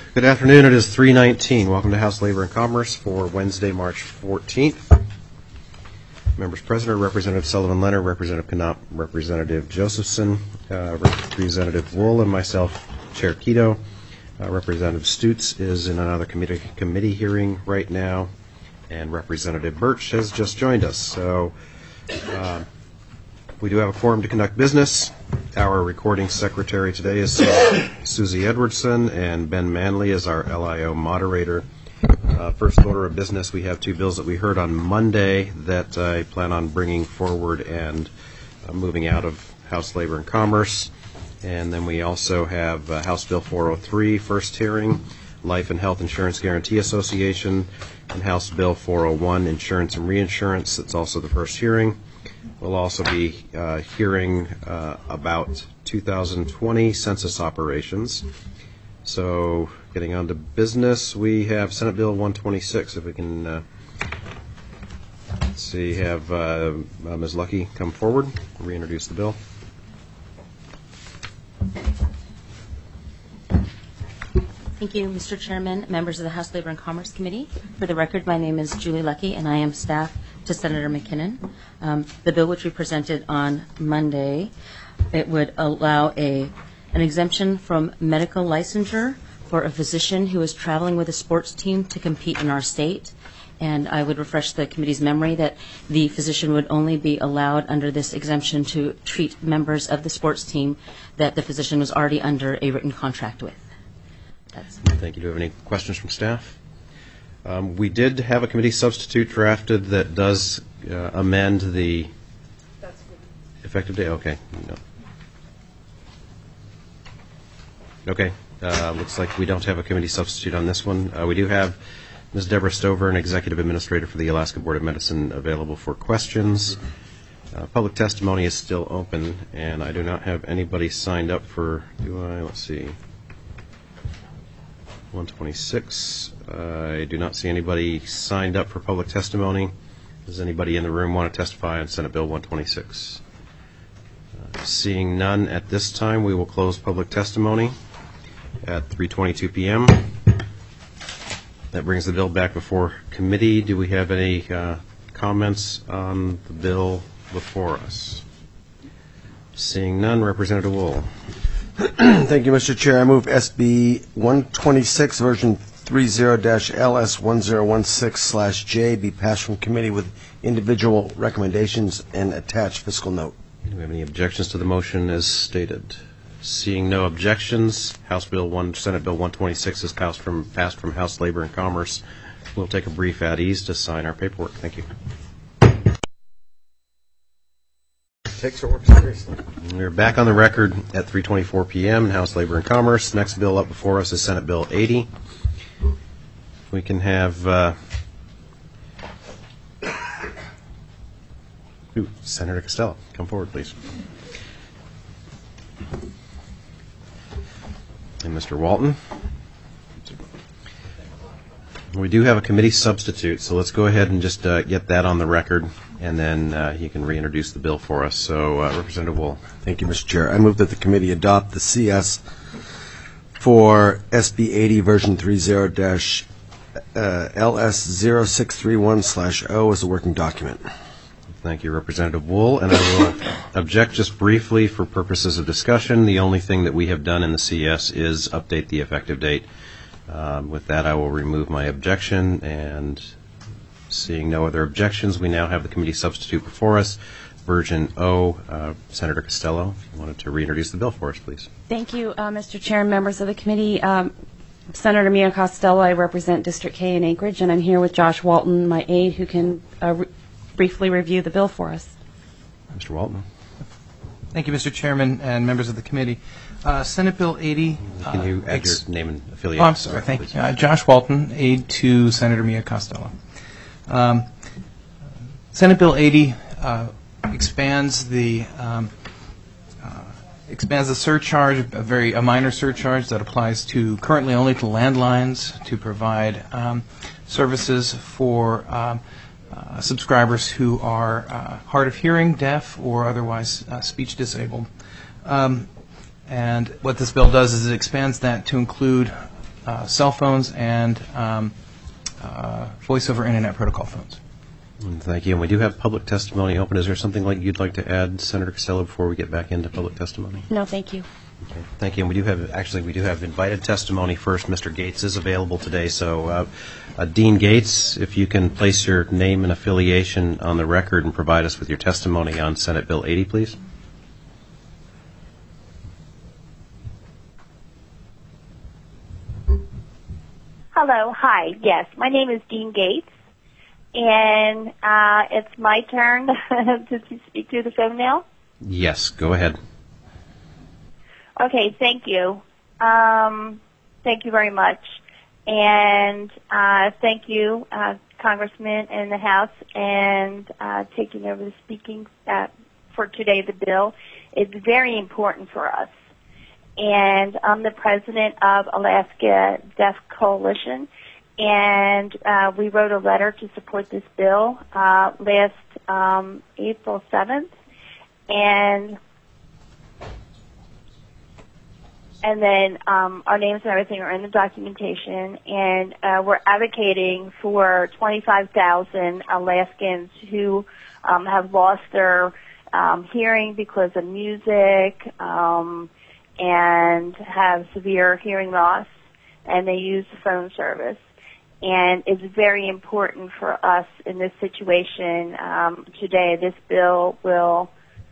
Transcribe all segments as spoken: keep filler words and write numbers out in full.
Good afternoon. It is three nineteen. Welcome to House Labor and Commerce for Wednesday, March fourteenth. Members present are Representative Sullivan Leonard, Representative Knopp, Representative Josephson, uh, Representative Wool, and myself, Chair Keto. Uh, Representative Stutz is in another committee, committee hearing right now, and Representative Birch has just joined us. So uh, we do have a quorum to conduct business. Our recording secretary today is Susie Edwardson, and Ben Manley is our L I O moderator. Uh, first order of business, we have two bills that we heard on Monday that I plan on bringing forward and uh, moving out of House Labor and Commerce. And then we also have uh, House Bill four oh three, first hearing, Life and Health Insurance Guarantee Association, and House Bill four oh one, Insurance and Reinsurance. That's also the first hearing. We'll also be uh, hearing uh, about two thousand twenty census operations. So getting on to business, we have Senate Bill one twenty-six. If we can uh, let's see, have uh, uh, Miz Lucky come forward and reintroduce the bill. Thank you, Mister Chairman, members of the House Labor and Commerce Committee. For the record, my name is Julie Lucky, and I am staff to Senator McKinnon. Um, the bill which we presented on Monday, it would allow a an exemption from medical licensure for a physician who is traveling with a sports team to compete in our state. And I would refresh the committee's memory that the physician would only be allowed under this exemption to treat members of the sports team that the physician was already under a written contract with. That's Thank you. Do you have any questions from staff? Um, we did have a committee substitute drafted that does uh, amend the That's effective date. Okay. No. Okay. Uh, looks like we don't have a committee substitute on this one. Uh, we do have Miz Deborah Stover, an executive administrator for the Alaska Board of Medicine, available for questions. Uh, public testimony is still open, and I do not have anybody signed up for, do I? Let's see. one twenty-six. Uh, I do not see anybody signed up for public testimony. Does anybody in the room want to testify on Senate Bill one twenty-six? Uh, seeing none at this time, we will close public testimony at three twenty-two p.m. That brings the bill back before committee. Do we have any uh, comments on the bill before us? Seeing none, Representative Wool. Thank you, Mister Chair. I move S B one twenty-six, version thirty L S one zero one six slash J be passed from committee with individual recommendations and attached fiscal note. Do we have any objections to the motion as stated? Seeing no objections, House Bill one, Senate Bill one twenty-six is passed from passed from House Labor and Commerce. We'll take a brief at ease to sign our paperwork. Thank you. Takes her work seriously. We're back on the record at three twenty-four p.m. in House Labor and Commerce. Next bill up before us is Senate Bill eighty. We can have uh, ooh, Senator Costello come forward, please. And Mister Walton. We do have a committee substitute, so let's go ahead and just uh, get that on the record, and then uh, he can reintroduce the bill for us. So, uh, Representative Wool. Thank you, Mister Chair. I move that the committee adopt the C S for S B eighty, version thirty L S zero six three one slash O as a working document. Thank you, Representative Wool. And I will object just briefly for purposes of discussion. The only thing that we have done in the C S is update the effective date. Um, with that, I will remove my objection, and seeing no other objections, we now have the committee substitute before us, version O. Uh, Senator Costello, if you wanted to reintroduce the bill for us, please. Thank you, uh, Mister Chair and members of the committee. Um, Senator Mia Costello, I represent District K in Anchorage, and I'm here with Josh Walton, my aide, who can uh, re- briefly review the bill for us. Mister Walton. Thank you, Mister Chairman and members of the committee. Uh, Senate Bill eighty. Can you uh, add ex- your name and affiliation? Oh, I'm sorry. Thank you. Uh, Josh Walton, aide to Senator Mia Costello. Um, Senate Bill eighty uh, expands the um, uh, expands the surcharge, a very a minor surcharge that applies to currently only to landlines to provide um, services for um, uh, subscribers who are uh, hard of hearing, deaf, or otherwise uh, speech disabled. Um, and what this bill does is it expands that to include uh, cell phones and um, uh, voice over internet protocol phones. Thank you. And we do have public testimony open. Is there something like you'd like to add, Senator Costello, before we get back into public testimony? No, thank you. Okay. Thank you. And we do have, actually, we do have invited testimony first. Mister Gates is available today. So, uh, uh, Dean Gates, if you can place your name and affiliation on the record and provide us with your testimony on Senate Bill eighty, please. Hello. Hi. Yes, my name is Dean Gates. And uh, it's my turn to speak through the phone now? Yes, go ahead. Okay, thank you. Um, thank you very much. And uh, thank you, uh, Congressman in the House, and uh, taking over the speaking uh, for today, the bill. It's very important for us. And I'm the president of Alaska Deaf Coalition. And uh, we wrote a letter to support this bill uh, last um, April seventh, and and then um, our names and everything are in the documentation. And uh, we're advocating for twenty-five thousand Alaskans who um, have lost their um, hearing because of music um, and have severe hearing loss, and they use the phone service. And it's very important for us in this situation um, today. This bill will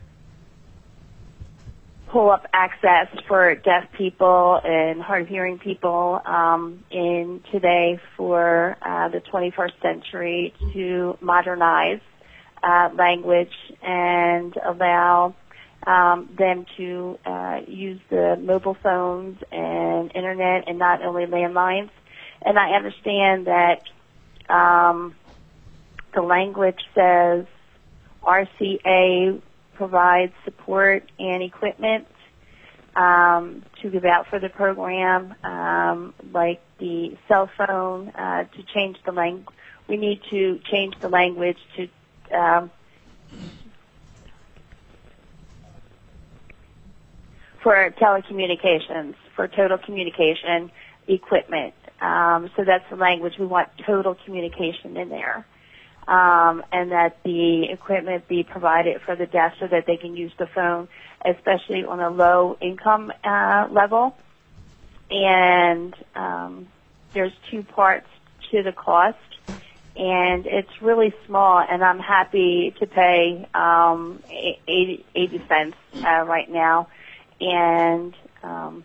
pull up access for deaf people and hard of hearing people um, in today for uh, the twenty-first century to modernize uh, language and allow um, them to uh, use the mobile phones and internet and not only landlines. And I understand that um, the language says R C A provides support and equipment um, to give out for the program, um, like the cell phone, uh, to change the language. We need to change the language to um, for telecommunications, for total communication equipment. Um, so that's the language. We want total communication in there. Um, and that the equipment be provided for the deaf so that they can use the phone, especially on a low income uh, level. And um, there's two parts to the cost, and it's really small, and I'm happy to pay um, eighty, eighty cents uh, right now. And um,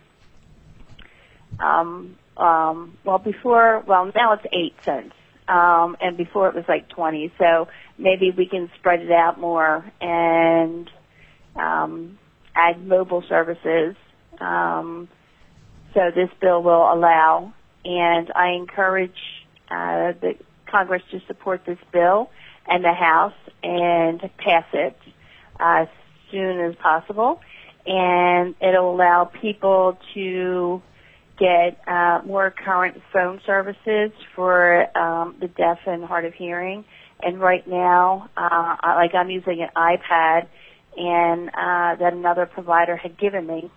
um, Um, well, before, well, now it's eight cents, um, and before it was like twenty. So maybe we can spread it out more and um, add mobile services. Um, so this bill will allow, and I encourage uh, the Congress to support this bill and the House and pass it uh, as soon as possible, and it'll allow people to get uh, more current phone services for um, the deaf and hard of hearing. And right now, uh, I, like I'm using an iPad, and uh, that another provider had given me,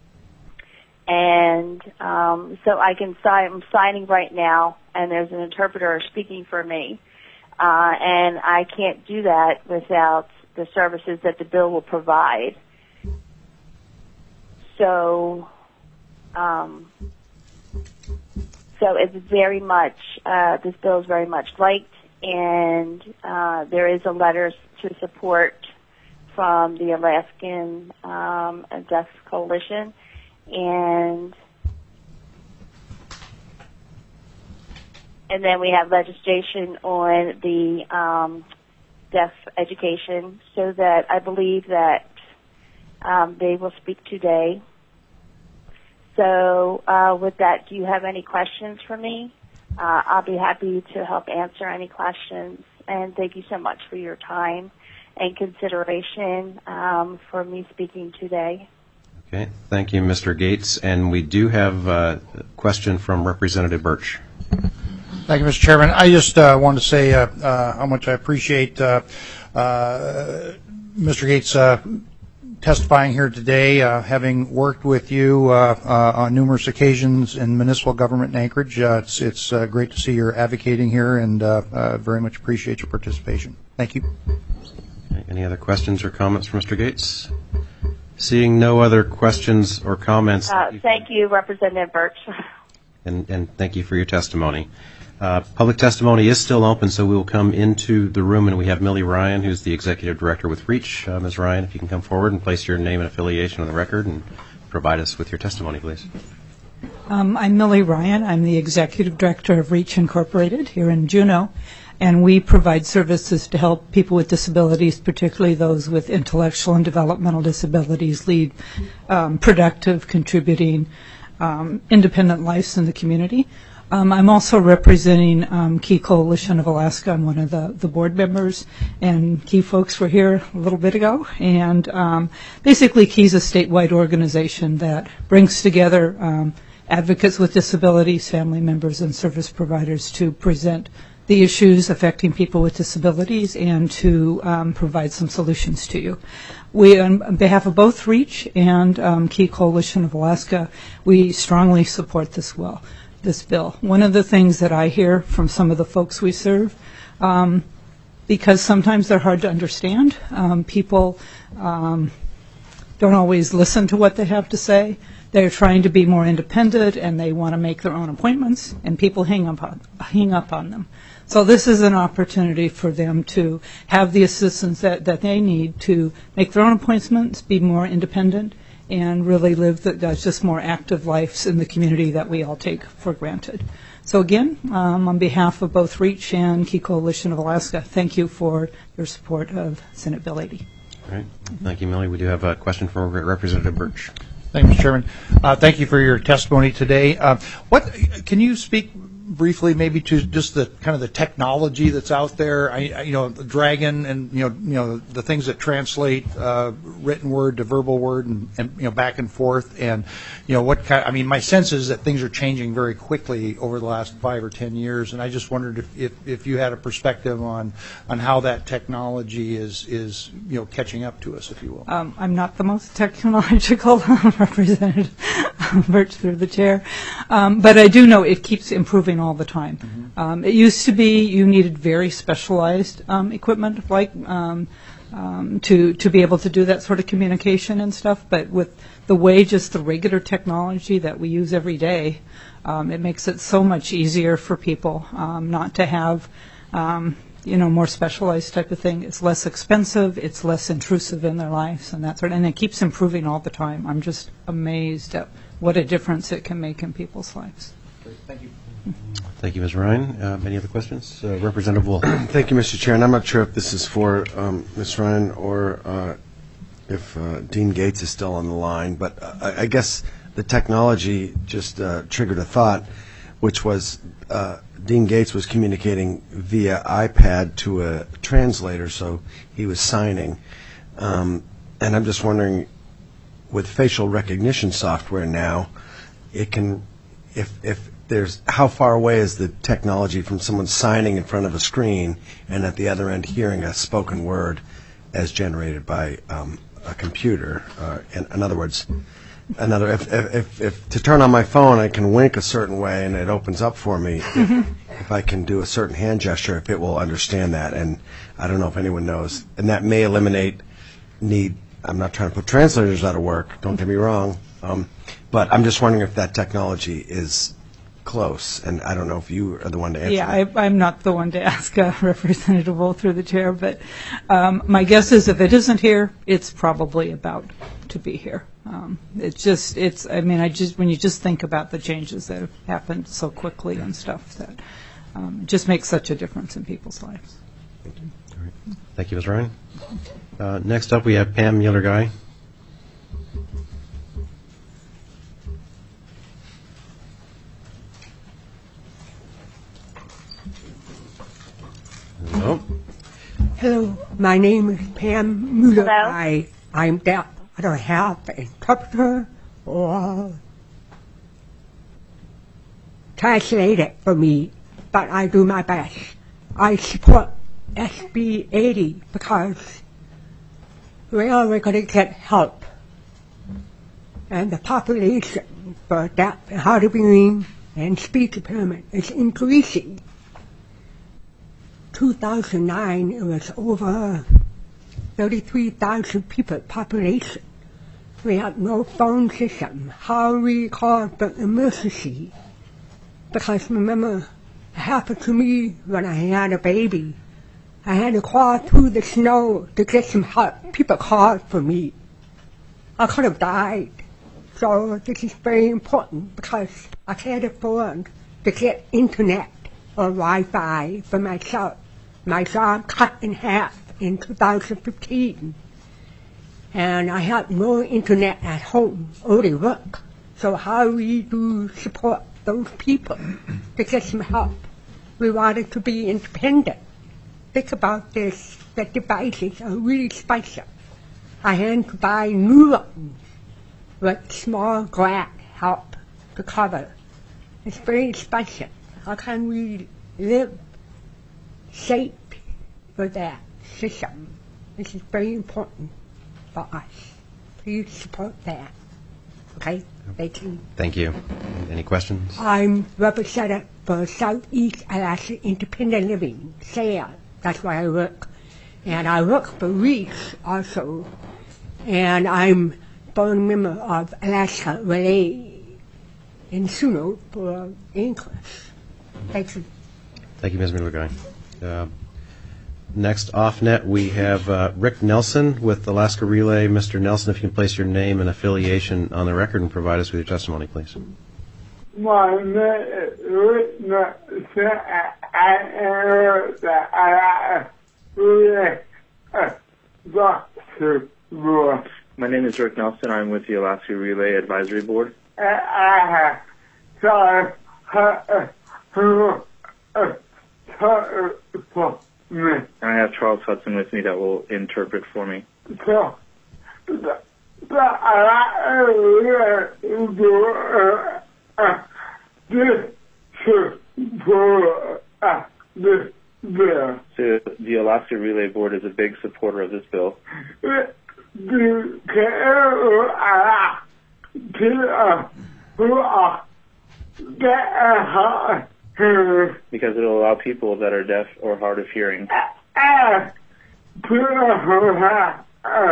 and um, so I can sign. I'm signing right now, and there's an interpreter speaking for me, uh, and I can't do that without the services that the bill will provide. So. Um, so it's very much, uh, this bill is very much liked, and uh, there is a letter to support from the Alaskan um, Deaf Coalition, and and then we have legislation on the um, deaf education, so that I believe that um, they will speak today. So uh, with that, do you have any questions for me? Uh, I'll be happy to help answer any questions. And thank you so much for your time and consideration um, for me speaking today. Okay. Thank you, Mister Gates. And we do have a question from Representative Birch. Thank you, Mister Chairman. I just uh, wanted to say uh, uh, how much I appreciate uh, uh, Mister Gates' uh, testifying here today, uh, having worked with you uh, uh, on numerous occasions in municipal government in Anchorage. Uh, it's it's uh, great to see you're advocating here, and uh, uh, very much appreciate your participation. Thank you. Okay, any other questions or comments from Mister Gates? Seeing no other questions or comments. Uh, thank you, Representative Birch. And, and thank you for your testimony. Uh, public testimony is still open, so we will come into the room, and we have Millie Ryan, who's the Executive Director with REACH. Uh, Miz Ryan, if you can come forward and place your name and affiliation on the record and provide us with your testimony, please. Um, I'm Millie Ryan. I'm the Executive Director of REACH Incorporated here in Juneau, and we provide services to help people with disabilities, particularly those with intellectual and developmental disabilities, lead um, productive, contributing, um, independent lives in the community. Um, I'm also representing um, Key Coalition of Alaska. I'm one of the, the board members, and Key folks were here a little bit ago. And um, basically, Key is a statewide organization that brings together um, advocates with disabilities, family members, and service providers to present the issues affecting people with disabilities and to um, provide some solutions to you. We, on, on behalf of both REACH and um, Key Coalition of Alaska, we strongly support this well. this bill. One of the things that I hear from some of the folks we serve, um, because sometimes they're hard to understand, um, people um, don't always listen to what they have to say. They're trying to be more independent, and they want to make their own appointments, and people hang up on, hang up on them. So this is an opportunity for them to have the assistance that, that they need to make their own appointments, be more independent, and really live the, uh, just more active lives in the community that we all take for granted. So again, um, on behalf of both REACH and Key Coalition of Alaska, thank you for your support of Senate Bill eighty. All right. Thank you, Millie. We do have a question from Representative Birch. Thank you, Mister Chairman. Uh, thank you for your testimony today. Uh, what can you speak briefly, maybe, to just the kind of the technology that's out there? I, I, you know, the Dragon, and you know, you know, the things that translate uh, written word to verbal word, and, and you know, back and forth. And you know, what kind? I mean, my sense is that things are changing very quickly over the last five or ten years, and I just wondered if, if, if you had a perspective on on how that technology is is you know catching up to us, if you will. Um, I'm not the most technological Representative Birch through the chair, um, but I do know it keeps improving all the time. Mm-hmm. Um, it used to be you needed very specialized um, equipment, like um, um, to to be able to do that sort of communication and stuff. But with the way just the regular technology that we use every day, um, it makes it so much easier for people um, not to have, um, you know, more specialized type of thing. It's less expensive. It's less intrusive in their lives, and that sort. And it keeps improving all the time. I'm just amazed at what a difference it can make in people's lives. Great. Thank you. Thank you, Miz Ryan. Uh, any other questions? Uh, Representative Wolf. Thank you, Mister Chair. And I'm not sure if this is for um, Miz Ryan or uh, if uh, Dean Gates is still on the line, but uh, I, I guess the technology just uh, triggered a thought, which was uh, Dean Gates was communicating via iPad to a translator, so he was signing. Um, and I'm just wondering, with facial recognition software now, it can, if if there's, how far away is the technology from someone signing in front of a screen and at the other end hearing a spoken word as generated by um, a computer? Uh, in, in other words, another if, if, if, if to turn on my phone I can wink a certain way and it opens up for me. if, if I can do a certain hand gesture, if it will understand that, and I don't know if anyone knows, and that may eliminate need. I'm not trying to put translators out of work. Don't get me wrong, um, but I'm just wondering if that technology is close, and I don't know if you are the one to answer Yeah, that. I, I'm not the one to ask uh, Representative Wolf through the chair, but um, my guess is if it isn't here, it's probably about to be here. Um, it's just, it's, I mean, I just, when you just think about the changes that have happened so quickly and stuff, that um, it just makes such a difference in people's lives. Thank you. All right. Thank you, Miz Ryan. Uh, next up, we have Pam Mueller-Guy. Hello. Hello, my name is Pam Mueller. Hello? I, I'm deaf. I don't have an interpreter or translate it for me, but I do my best. I support S B eighty because where we're going to get help. And the population for deaf and hard of hearing and speech impairment is increasing. two thousand nine, it was over thirty-three thousand people population. We have no phone system. How we call for emergency? Because remember, it happened to me when I had a baby. I had to crawl through the snow to get some help. People called for me. I could have died. So this is very important because I can't afford to get internet or Wi-Fi for myself. My job cut in half in two thousand fifteen. And I have no internet at home, only work. So how we do support those people to get some help? We wanted to be independent. Think about this, the devices are really special. I had to buy new ones with small grant help to cover. It's very special. How can we live safe for that system? This is very important for us. Please support that. Okay? Thank you. Thank you. Any questions? I'm representative for Southeast Alaska Independent Living, S A L. That's where I work. And I work for REACH also. And I'm board member of Alaska Relay in Suno for English. Thank you. Thank you, Miz Mulligan. Uh, next off net, we have uh, Rick Nelson with Alaska Relay. Mister Nelson, if you can place your name and affiliation on the record and provide us with your testimony, please. My name is Rick Nelson. I am the Alaska Relay Advisory Board. My name is Rick Nelson. I'm with the Alaska Relay Advisory Board. I have Charles who for me. And I have Charles Hudson with me that will interpret for me. So, the, the Alaska Relay uh, this for uh, this bill. So the Alaska Relay Board is a big supporter of this bill. The care to who are deaf hearing because it will allow people that are deaf or hard of hearing and people who have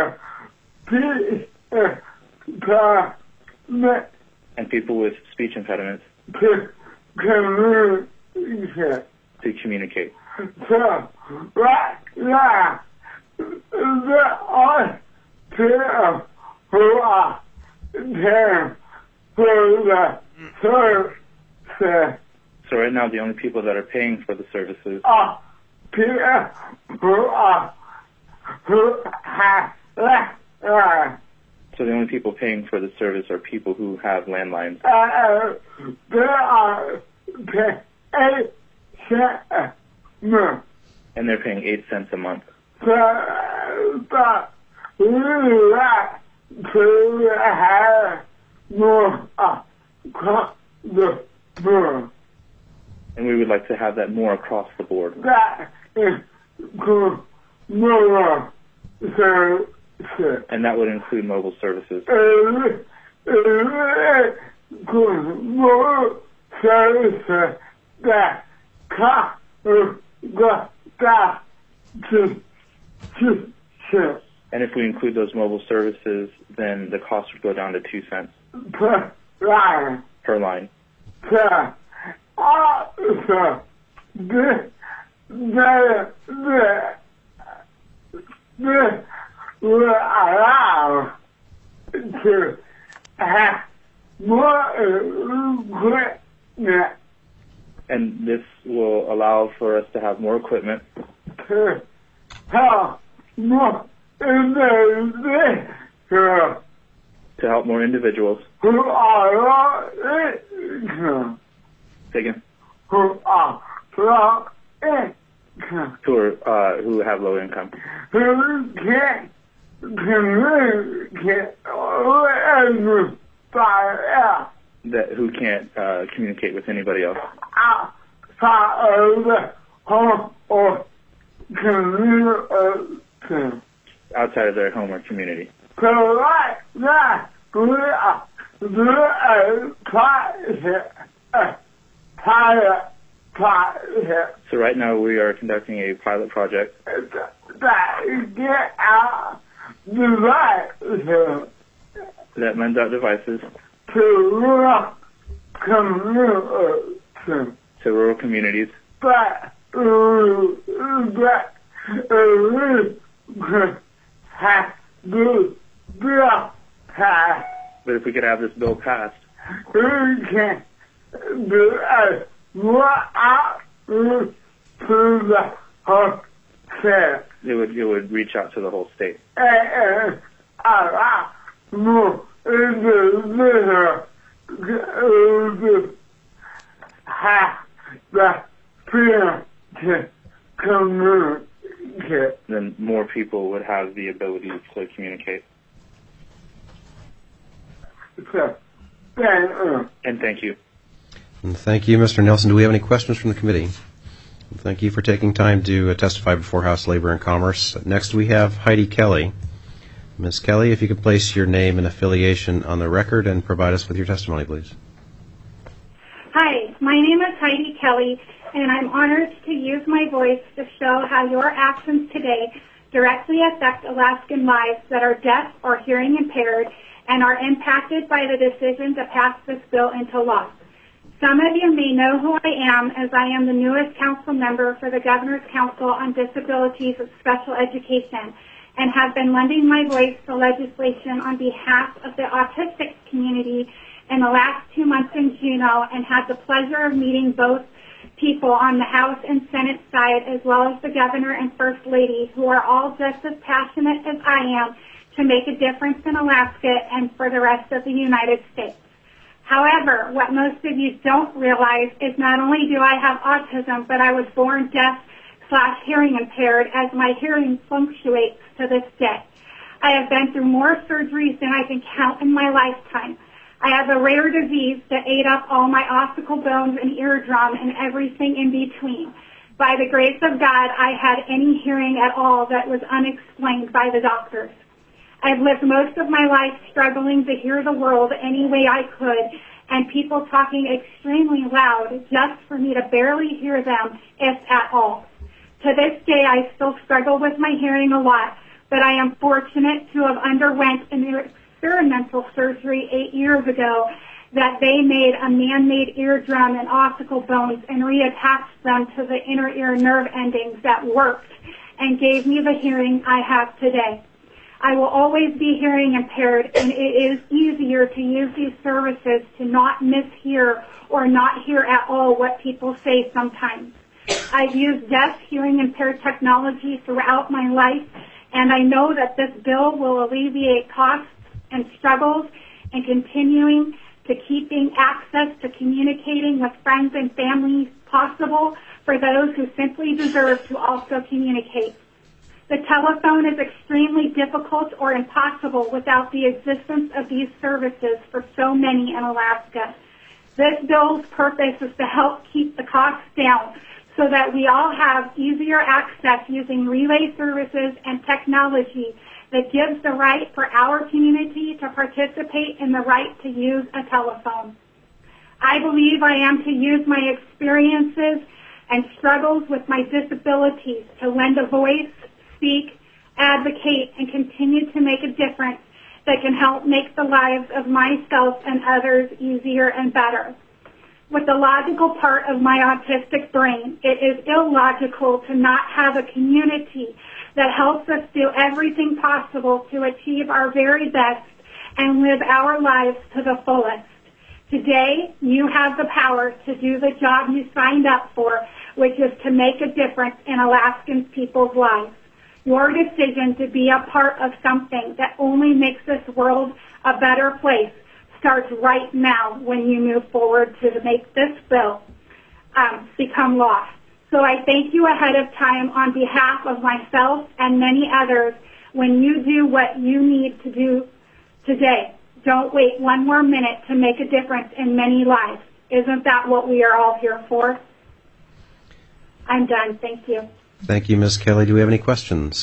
and people with speech impediments to communicate. to communicate. So right now, there are people who are paying for the services. So right now, the only people that are paying for the services are people who are who have landlines. So the only people paying for the service are people who have landlines. Uh, they are paying eight cents more. And they're paying eight cents a month. So, but we like to have more across the board. And we would like to have that more across the board. That is more services. And that would include mobile services. More services that come that to two cents. And if we include those mobile services, then the cost would go down to two cents per line. Per line. So, also, this, the, the, this will allow to have more equipment. And this will allow for us to have more equipment. To help more individuals. To help more individuals. Who are low income. Say again. Who are low income. Who are uh, who have low income. Who can't communicate with anybody else. That who can't uh, communicate with anybody else. Outside of the home or community. outside of their home or community. So right now, we are doing a pilot, a pilot project So right now we are conducting a pilot project that get our devices that lends out devices to rural communities. to rural communities, But uh, that uh, have to be passed. but if we could have this bill passed, We can do a what out to the whole state. it would it would reach out to the whole state. And a lot more individuals to have the freedom to communicate. Then more people would have the ability to communicate. So, thank you. And thank you. And thank you, Mister Nelson. Do we have any questions from the committee? Thank you for taking time to uh, testify before House Labor and Commerce. Next, we have Heidi Kelly. Miz Kelly, if you could place your name and affiliation on the record and provide us with your testimony, please. Hi, my name is Heidi Kelly, and I'm honored to use my voice to show how your actions today directly affect Alaskan lives that are deaf or hearing impaired and are impacted by the decision to pass this bill into law. Some of you may know who I am, as I am the newest council member for the Governor's Council on Disabilities and Special Education, and have been lending my voice to legislation on behalf of the autistic community in the last two months in Juneau, and had the pleasure of meeting both people on the House and Senate side, as well as the Governor and First Lady, who are all just as passionate as I am to make a difference in Alaska and for the rest of the United States. However, what most of you don't realize is not only do I have autism, but I was born deaf slash hearing impaired, as my hearing fluctuates to this day. I have been through more surgeries than I can count in my lifetime. I have a rare disease that ate up all my ossicle bones and eardrum and everything in between. By the grace of God, I had any hearing at all that was unexplained by the doctors. I've lived most of my life struggling to hear the world any way I could, and people talking extremely loud just for me to barely hear them, if at all. To this day, I still struggle with my hearing a lot, but I am fortunate to have underwent an experimental surgery eight years ago that they made a man-made eardrum and ossicle bones and reattached them to the inner ear nerve endings that worked and gave me the hearing I have today. I will always be hearing impaired, and it is easier to use these services to not mishear or not hear at all what people say sometimes. I've used deaf, hearing impaired technology throughout my life, and I know that this bill will alleviate costs and struggles and continuing to keeping access to communicating with friends and family possible for those who simply deserve to also communicate. The telephone is extremely difficult or impossible without the existence of these services for so many in Alaska. This bill's purpose is to help keep the costs down so that we all have easier access using relay services and technology that gives the right for our community to participate in the right to use a telephone. I believe I am to use my experiences and struggles with my disabilities to lend a voice, speak, advocate, and continue to make a difference that can help make the lives of myself and others easier and better. With the logical part of my autistic brain, it is illogical to not have a community that helps us do everything possible to achieve our very best and live our lives to the fullest. Today, you have the power to do the job you signed up for, which is to make a difference in Alaskan people's lives. Your decision to be a part of something that only makes this world a better place starts right now when you move forward to make this bill um, become law. So I thank you ahead of time on behalf of myself and many others when you do what you need to do today. Don't wait one more minute to make a difference in many lives. Isn't that what we are all here for? I'm done. Thank you. Thank you, Miz Kelly. Do we have any questions?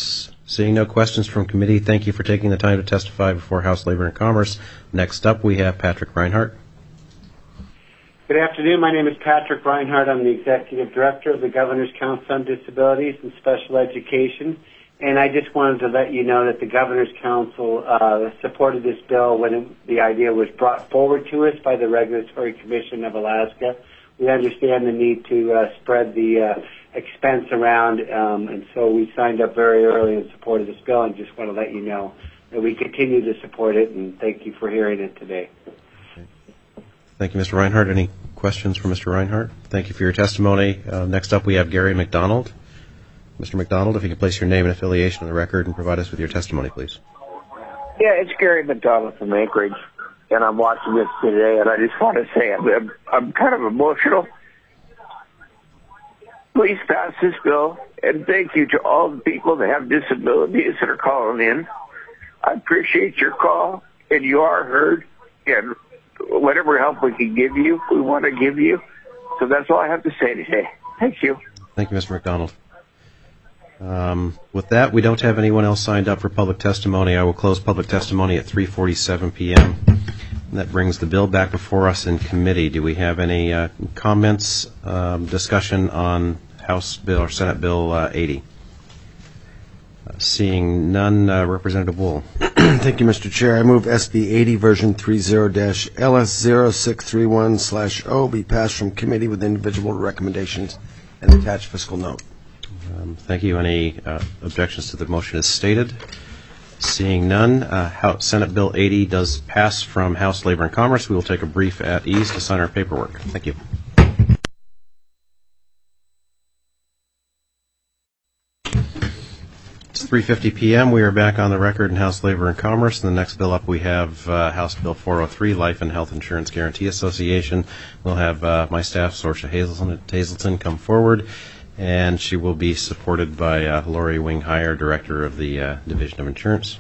Seeing no questions from committee, thank you for taking the time to testify before House Labor and Commerce. Next up, we have Patrick Reinhardt. Good afternoon. My name is Patrick Reinhardt. I'm the Executive Director of the Governor's Council on Disabilities and Special Education. And I just wanted to let you know that the Governor's Council uh, supported this bill when it, the idea was brought forward to us by the Regulatory Commission of Alaska. We understand the need to uh, spread the uh, expense around, um, and so we signed up very early in support of this bill, and just want to let you know that we continue to support it, and thank you for hearing it today. Thank you, Mister Reinhardt. Any questions for Mister Reinhardt? Thank you for your testimony. Uh, next up, we have Gary McDonald. Mister McDonald, if you could place your name and affiliation on the record and provide us with your testimony, please. Yeah, it's Gary McDonald from Anchorage, and I'm watching this today, and I just want to say I'm, I'm, I'm kind of emotional. Please pass this bill, and thank you to all the people that have disabilities that are calling in. I appreciate your call, and you are heard, and whatever help we can give you, we want to give you. So that's all I have to say today. Thank you. Thank you, Mister McDonald. Um, with that, we don't have anyone else signed up for public testimony. I will close public testimony at three forty-seven p.m. And that brings the bill back before us in committee. Do we have any uh, comments, um, discussion on House Bill or Senate Bill uh, eighty? Uh, seeing none, uh, Representative Wool. Thank you, Mister Chair. I move S B eighty version thirty dash L S zero six three one slash O be passed from committee with individual recommendations and attached fiscal note. Um, thank you. Any uh, objections to the motion as stated? Seeing none, uh, House, Senate Bill eighty does pass from House Labor and Commerce. We will take a brief at ease to sign our paperwork. Thank you. It's three fifty p.m. We are back on the record in House Labor and Commerce. And the next bill up, we have uh, House Bill four oh three, Life and Health Insurance Guarantee Association. We'll have uh, my staff, Sorcia Hazelton, Hazelton, come forward, and she will be supported by uh, Lori Wing-Heyer, Director of the uh, Division of Insurance.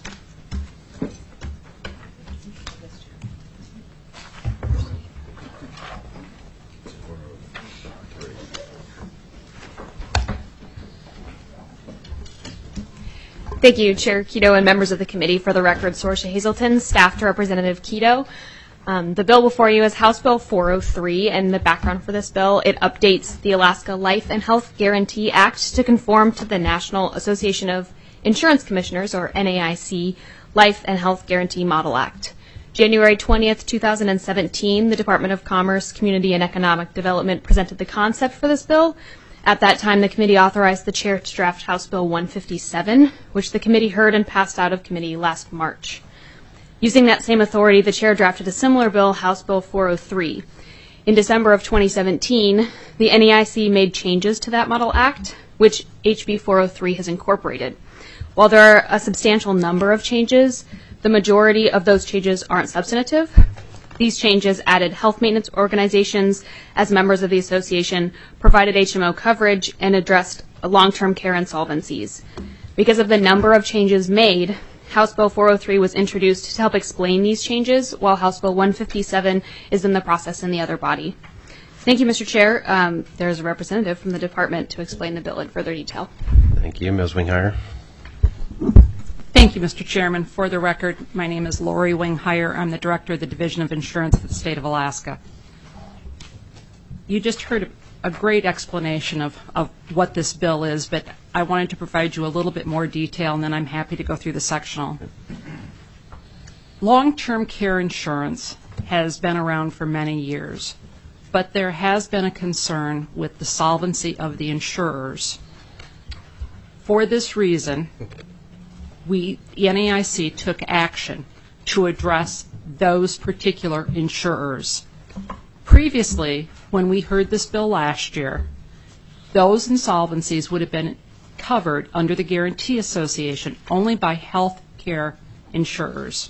Thank you, Chair Keto and members of the committee. For the record, Sorcia Hazelton, staff to Representative Keto. Um, the bill before you is House Bill four oh three, and the background for this bill, it updates the Alaska Life and Health Guarantee Act to conform to the National Association of Insurance Commissioners, or N A I C, Life and Health Guarantee Model Act. January twentieth, two thousand seventeen, the Department of Commerce, Community and Economic Development presented the concept for this bill. At that time, the committee authorized the chair to draft House Bill one fifty-seven, which the committee heard and passed out of committee last March. Using that same authority, the chair drafted a similar bill, House Bill four oh three. In December of twenty seventeen, the N A I C made changes to that Model Act, which H B four oh three has incorporated. While there are a substantial number of changes, the majority of those changes aren't substantive. These changes added health maintenance organizations as members of the association, provided H M O coverage, and addressed long-term care insolvencies. Because of the number of changes made, House Bill four oh three was introduced to help explain these changes, while House Bill one fifty-seven is in the process in the other body. Thank you, Mister Chair. Um, there is a representative from the department to explain the bill in further detail. Thank you. Miz Wing-Heyer. Thank you, Mister Chairman. For the record, my name is Lori Wing-Heyer. I'm the Director of the Division of Insurance for the State of Alaska. You just heard a great explanation of, of what this bill is, but I wanted to provide you a little bit more detail, and then I'm happy to go through the sectional. Long-term care insurance has been around for many years, but there has been a concern with the solvency of the insurers. For this reason, we, the N A I C, took action to address those particular insurers. Previously, when we heard this bill last year, those insolvencies would have been covered under the Guarantee Association only by health care insurers.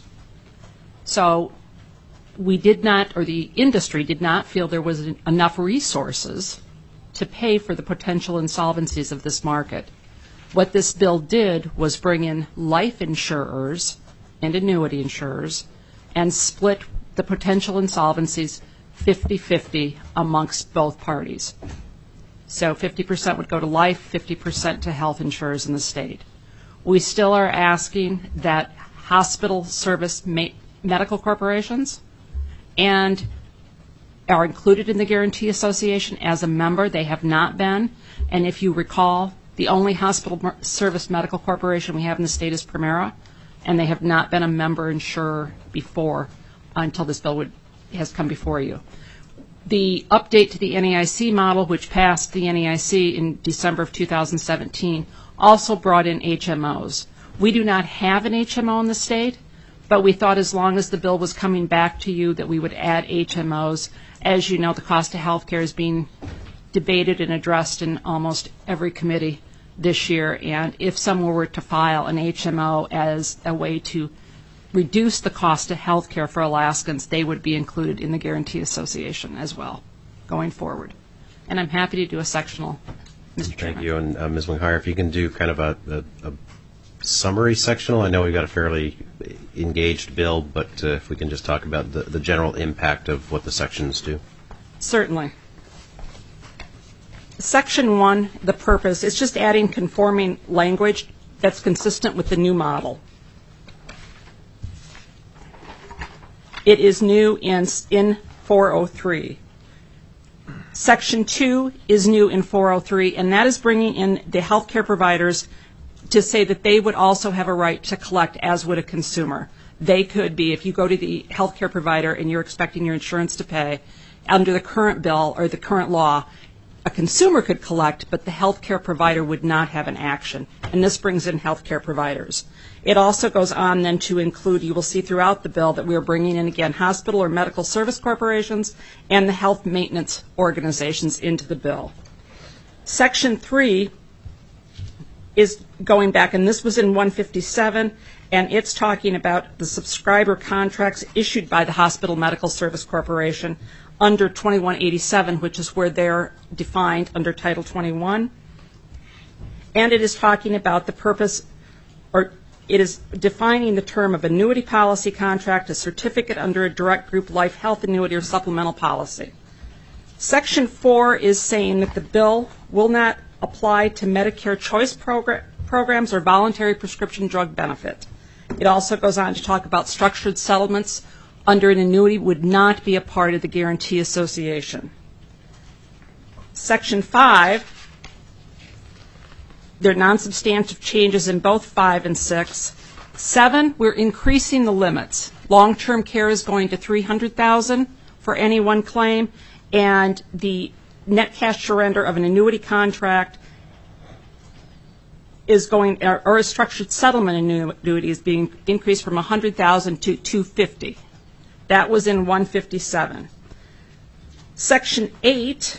So we did not, or the industry did not feel there was enough resources to pay for the potential insolvencies of this market. What this bill did was bring in life insurers and annuity insurers and split the potential insolvencies fifty-fifty amongst both parties. So fifty percent would go to life, fifty percent to health insurers in the state. We still are asking that hospital service ma- medical corporations and are included in the Guarantee Association as a member. They have not been. And if you recall, the only hospital mer- service medical corporation we have in the state is Premera, and they have not been a member insurer before until this bill would, has come before you. The update to the N A I C model, which passed the N A I C in December of two thousand seventeen, also brought in H M Os. We do not have an H M O in the state, but we thought as long as the bill was coming back to you that we would add H M Os. As you know, the cost of health care is being debated and addressed in almost every committee this year, and if someone were to file an H M O as a way to reduce the cost of health care for Alaskans, they would be included in the Guarantee Association as well going forward. And I'm happy to do a sectional, Mister Chairman. Thank you. And uh, Miz Winghire, if you can do kind of a, a, a summary sectional. I know we've got a fairly engaged bill, but uh, if we can just talk about the, the general impact of what the sections do. Certainly. Section one, the purpose, is just adding conforming language that's consistent with the new model. It is new in, in four oh three. Section two is new in four oh three, and that is bringing in the healthcare providers to say that they would also have a right to collect, as would a consumer. They could be, if you go to the healthcare provider and you're expecting your insurance to pay, under the current bill or the current law, a consumer could collect, but the healthcare provider would not have an action. And this brings in healthcare providers. It also goes on then to include, you will see throughout the bill that we are bringing in, again, hospital or medical service corporations and the health maintenance organizations into the bill. Section three is going back, and this was in one fifty-seven, and it's talking about the subscriber contracts issued by the Hospital Medical Service Corporation under twenty-one eighty-seven, which is where they're defined under Title twenty-one. And it is talking about the purpose, or it is defining the term of annuity policy contract, a certificate under a direct group life health annuity or supplemental policy. Section four is saying that the bill will not apply to Medicare choice progr- programs or voluntary prescription drug benefit. It also goes on to talk about structured settlements under an annuity would not be a part of the Guarantee Association. Section five, there are non-substantive changes in both five and six. Seven, we're increasing the limits. Long-term care is going to three hundred thousand dollars for any one claim, and the net cash surrender of an annuity contract is going, or, or a structured settlement annuity is being increased from one hundred thousand dollars to two hundred fifty thousand dollars. That was in one fifty-seven. Section eight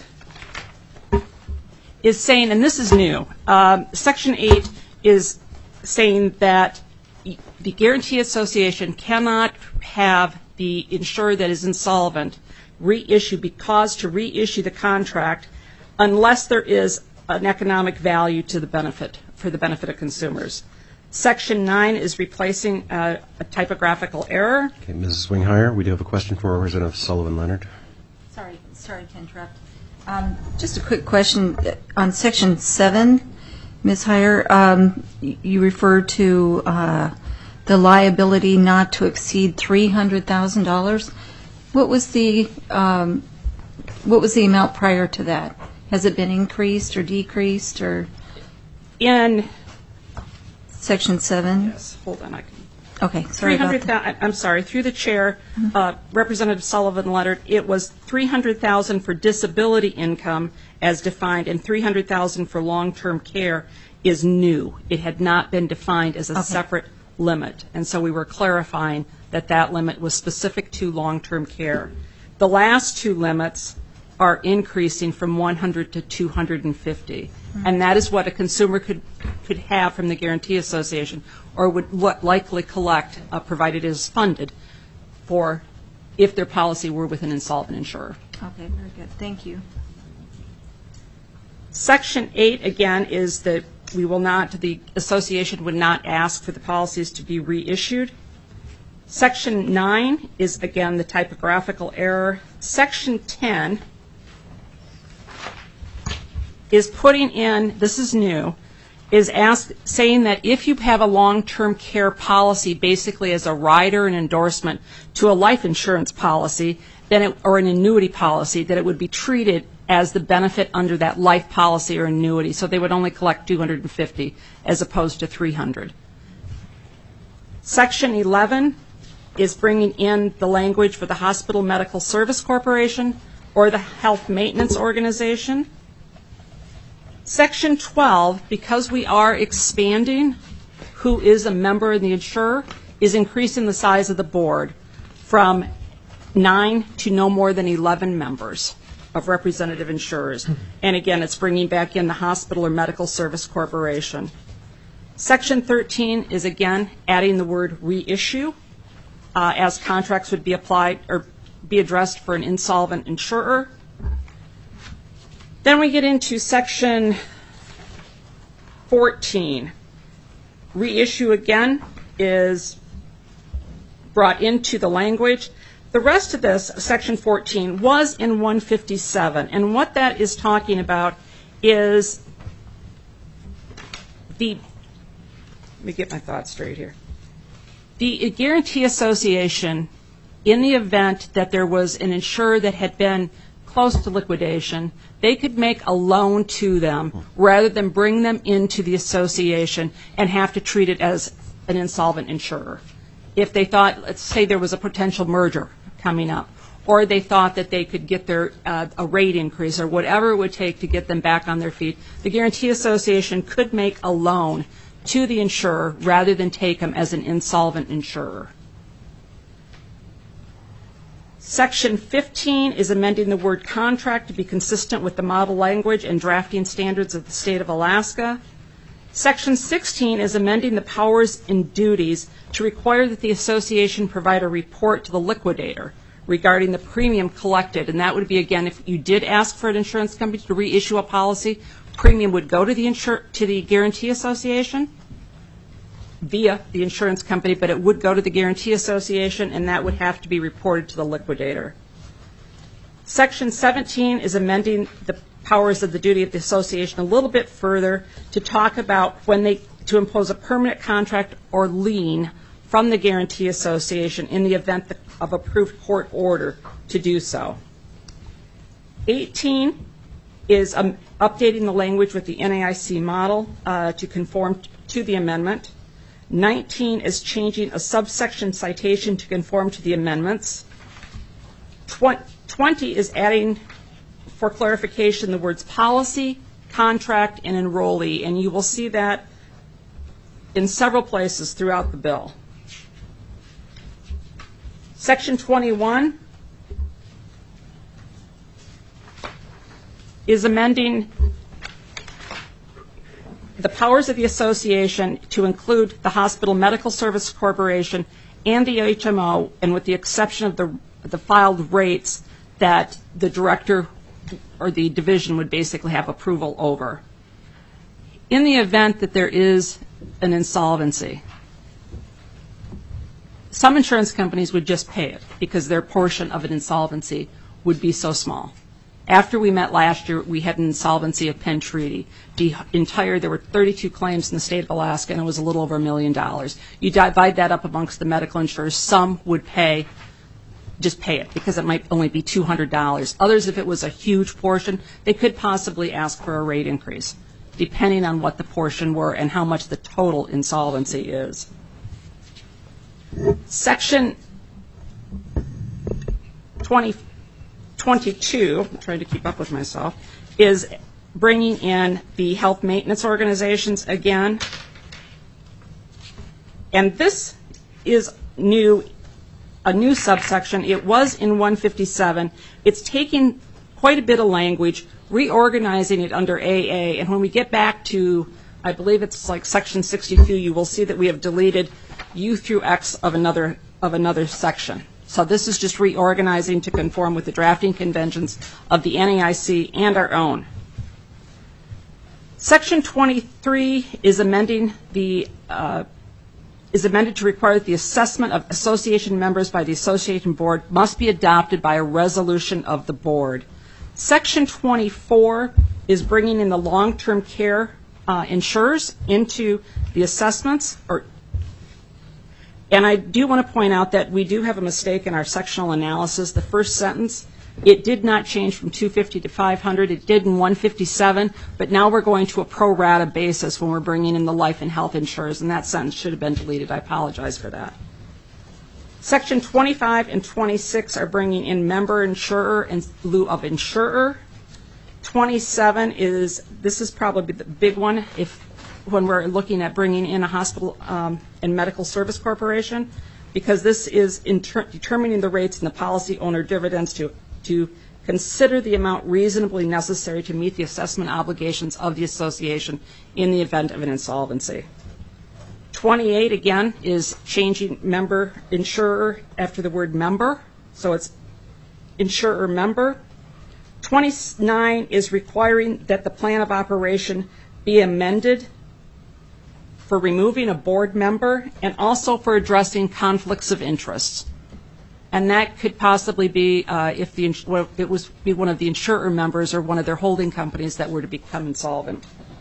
is saying, and this is new, um, Section eight is saying that the Guarantee Association cannot have the insurer that is insolvent reissue, because to reissue the contract unless there is an economic value to the benefit, for the benefit of consumers. Section nine is replacing uh, a typographical error. Okay, Missus Winghire, we do have a question from Representative Sullivan Leonard. Sorry, sorry to interrupt. Um, just a quick question on Section seven, Miz Heyer. Um, you referred to uh, the liability not to exceed three hundred thousand dollars. What was the um, what was the amount prior to that? Has it been increased or decreased or? In Section seven? Yes, hold on. I can. Okay, sorry about that. I'm sorry, through the chair, uh, Representative Sullivan Leonard, it was three hundred thousand dollars for disability income as defined, and three hundred thousand dollars for long-term care is new. It had not been defined as a Okay. separate limit, and so we were clarifying that that limit was specific to long-term care. The last two limits are increasing from one hundred to two hundred fifty, and that is what a consumer could could have from the Guarantee Association, or would what likely collect, uh, provided it is funded, for if their policy were with an insolvent insurer. Okay, very good. Thank you. Section eight, again, is that we will not, the association would not ask for the policies to be reissued. Section nine is, again, the typographical error. Section ten is putting in, this is new, is ask, saying that if you have a long-term care policy, basically as a rider and endorsement to a life insurance policy, then it, or an annuity policy, that it would be treated as the benefit under that life policy or annuity. So they would only collect two hundred fifty dollars as opposed to three hundred dollars. Section eleven is bringing in the language for the Hospital Medical Service Corporation or the Health Maintenance Organization. Section twelve, because we are expanding who is a member of the insurer, is increasing the size of the board from nine to no more than eleven members of representative insurers. And again, it's bringing back in the Hospital or Medical Service Corporation. Section thirteen is again adding the word reissue, uh, as contracts would be applied or be addressed for an insolvent insurer. Then we get into section fourteen. Reissue again is brought into the language. The rest of this, section fourteen, was in one fifty-seven, and what that is talking about is the, let me get my thoughts straight here. The Guarantee Association, in the event that there was an insurer that had been close to liquidation, they could make a loan to them rather than bring them into the association and have to treat it as an insolvent insurer. If they thought, let's say there was a potential merger coming up, or they thought that they could get their uh, a rate increase or whatever it would take to get them back on their feet, the Guarantee Association could make a loan to the insurer rather than take them as an insolvent insurer. Section fifteen is amending the word contract to be consistent with the model language and drafting standards of the state of Alaska. Section sixteen is amending the powers and duties to require that the association provide a report to the liquidator regarding the premium collected. And that would be, again, if you did ask for an insurance company to reissue a policy, premium would go to the insur- to the Guarantee Association via the insurance company, but it would go to the Guarantee Association, and that would have to be reported to the liquidator. Section seventeen is amending the powers of the duty of the association a little bit further to talk about when they, to impose a permanent contract or lien from the Guarantee Association in the event of approved court order to do so. eighteen is um, updating the language with the N A I C model uh, to conform t- to the amendment. nineteen is changing a subsection citation to conform to the amendments. twenty is adding, for clarification, the words policy, contract, and enrollee, and you will see that in several places throughout the bill. Section twenty-one is amending the powers of the association to include the Hospital Medical Service Corporation and the H M O, and with the exception of the, the filed rates that the director or the division would basically have approval over. In the event that there is an insolvency, some insurance companies would just pay it because their portion of an insolvency would be so small. After we met last year, we had an insolvency of Penn Treaty. The entire, there were thirty-two claims in the state of Alaska, and it was a little over a million dollars. You divide that up amongst the medical insurers. Some would pay, just pay it, because it might only be two hundred dollars. Others, if it was a huge portion, they could possibly ask for a rate increase, depending on what the portion were and how much the total insolvency is. Section twenty, twenty-two, I'm trying to keep up with myself, is bringing in the health maintenance organizations again. And this is new, a new subsection. It was in one fifty-seven. It's taking quite a bit of language, reorganizing it under A A, and when we get back to, I believe it's like section sixty-two, you will see that we have deleted U through X of another of another section. So this is just reorganizing to conform with the drafting conventions of the N A I C and our own. Section twenty-three is amending the uh, is amended to require that the assessment of association members by the association board must be adopted by a resolution of the board. Section twenty-four is bringing in the long-term care uh, insurers into the assessments. Or, and I do want to point out that we do have a mistake in our sectional analysis. The first sentence, it did not change from two fifty to five hundred. It did in one fifty-seven, but now we're going to a pro rata basis when we're bringing in the life and health insurers, and that sentence should have been deleted. I apologize for that. Section twenty-five and twenty-six are bringing in member insurer in lieu of insurer. twenty-seven is, this is probably the big one if when we're looking at bringing in a hospital um, and medical service corporation, because this is inter- determining the rates and the policy owner dividends to, to consider the amount reasonably necessary to meet the assessment obligations of the association in the event of an insolvency. twenty-eight, again, is changing member insurer after the word member, so it's insurer member. twenty-nine is requiring that the plan of operation be amended for removing a board member and also for addressing conflicts of interest. And that could possibly be uh, if the ins- well, it was be one of the insurer members or one of their holding companies that were to become insolvent.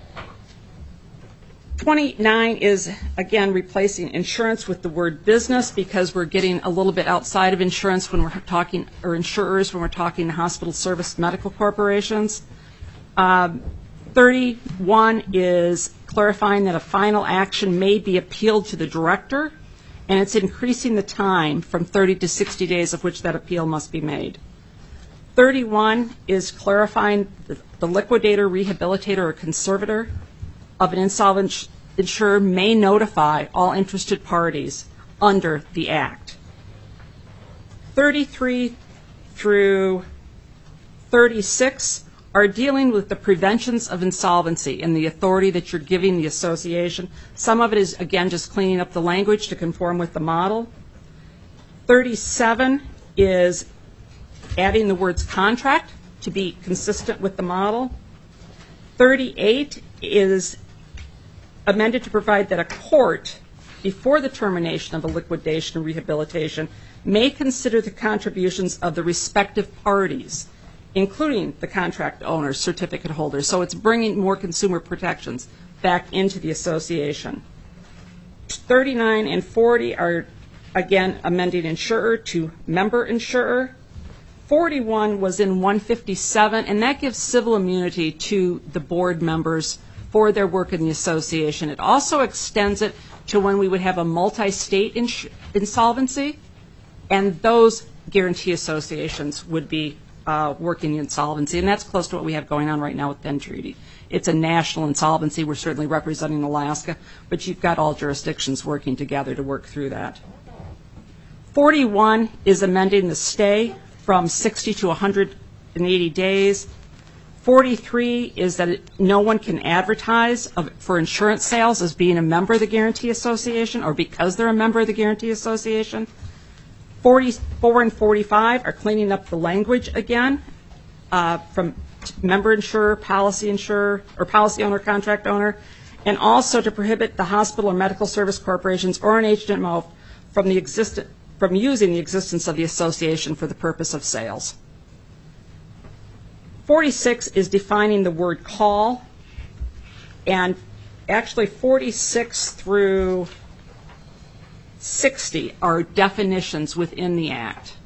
twenty-nine is, again, replacing insurance with the word business because we're getting a little bit outside of insurance when we're talking, or insurers when we're talking hospital service medical corporations. Um, thirty-one is clarifying that a final action may be appealed to the director, and it's increasing the time from thirty to sixty days of which that appeal must be made. thirty-one is clarifying the, the liquidator, rehabilitator, or conservator of an insolvent insurer may notify all interested parties under the Act. thirty-three through thirty-six are dealing with the preventions of insolvency and the authority that you're giving the association. Some of it is, again, just cleaning up the language to conform with the model. thirty-seven is adding the words contract to be consistent with the model. thirty-eight is amended to provide that a court, before the termination of a liquidation or rehabilitation, may consider the contributions of the respective parties, including the contract owners, certificate holders. So it's bringing more consumer protections back into the association. thirty-nine and forty are, again, amending insurer to member insurer. forty-one was in one fifty-seven, and that gives civil immunity to the board members for their work in the association. It also extends it to when we would have a multi-state ins- insolvency, and those guarantee associations would be uh, working the insolvency, and that's close to what we have going on right now with Penn Treaty. It's a national insolvency. We're certainly representing Alaska, but you've got all jurisdictions working together to work through that. forty-one is amending the stay from sixty to one hundred eighty days. forty-three is that it, no one can advertise of, for insurance sales as being a member of the Guarantee Association or because they're a member of the Guarantee Association. forty-four and forty-five are cleaning up the language again uh, from member insurer, policy insurer, or policy owner, contract owner, and also to prohibit the hospital or medical service corporations or an H M O from, the exist- from using the existence of the association for the purpose of sales. forty-six is defining the word call, and actually forty-six through sixty are definitions within the Act.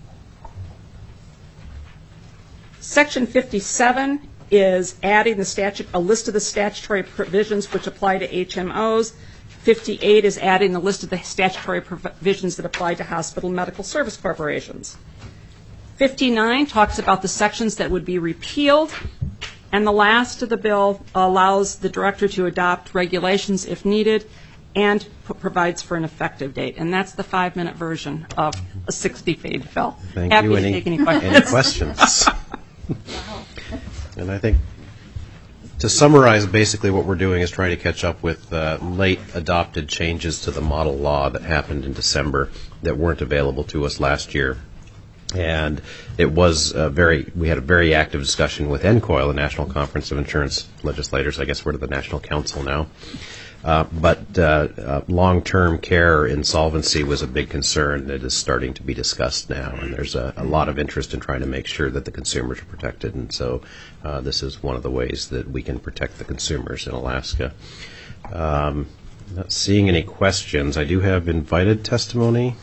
Section fifty-seven is adding the statute, a list of the statutory provisions which apply to H M Os. fifty-eight is adding the list of the statutory provisions that apply to hospital medical service corporations. fifty-nine talks about the sections that would be repealed, and the last of the bill allows the director to adopt regulations if needed and p- provides for an effective date. And that's the five-minute version of a sixty-page bill. Thank Happy you. to Any, take any questions. any questions? And I think to summarize, basically what we're doing is trying to catch up with uh, late adopted changes to the model law that happened in December that weren't available to us last year. And it was a very, we had a very active discussion with N C O I L, the National Conference of Insurance Legislators. I guess we're to the National Council now. Uh, but uh, uh, long-term care insolvency was a big concern that is starting to be discussed now, and there's a, a lot of interest in trying to make sure that the consumers are protected, and so uh, this is one of the ways that we can protect the consumers in Alaska. Um, not seeing any questions. I do have invited testimony.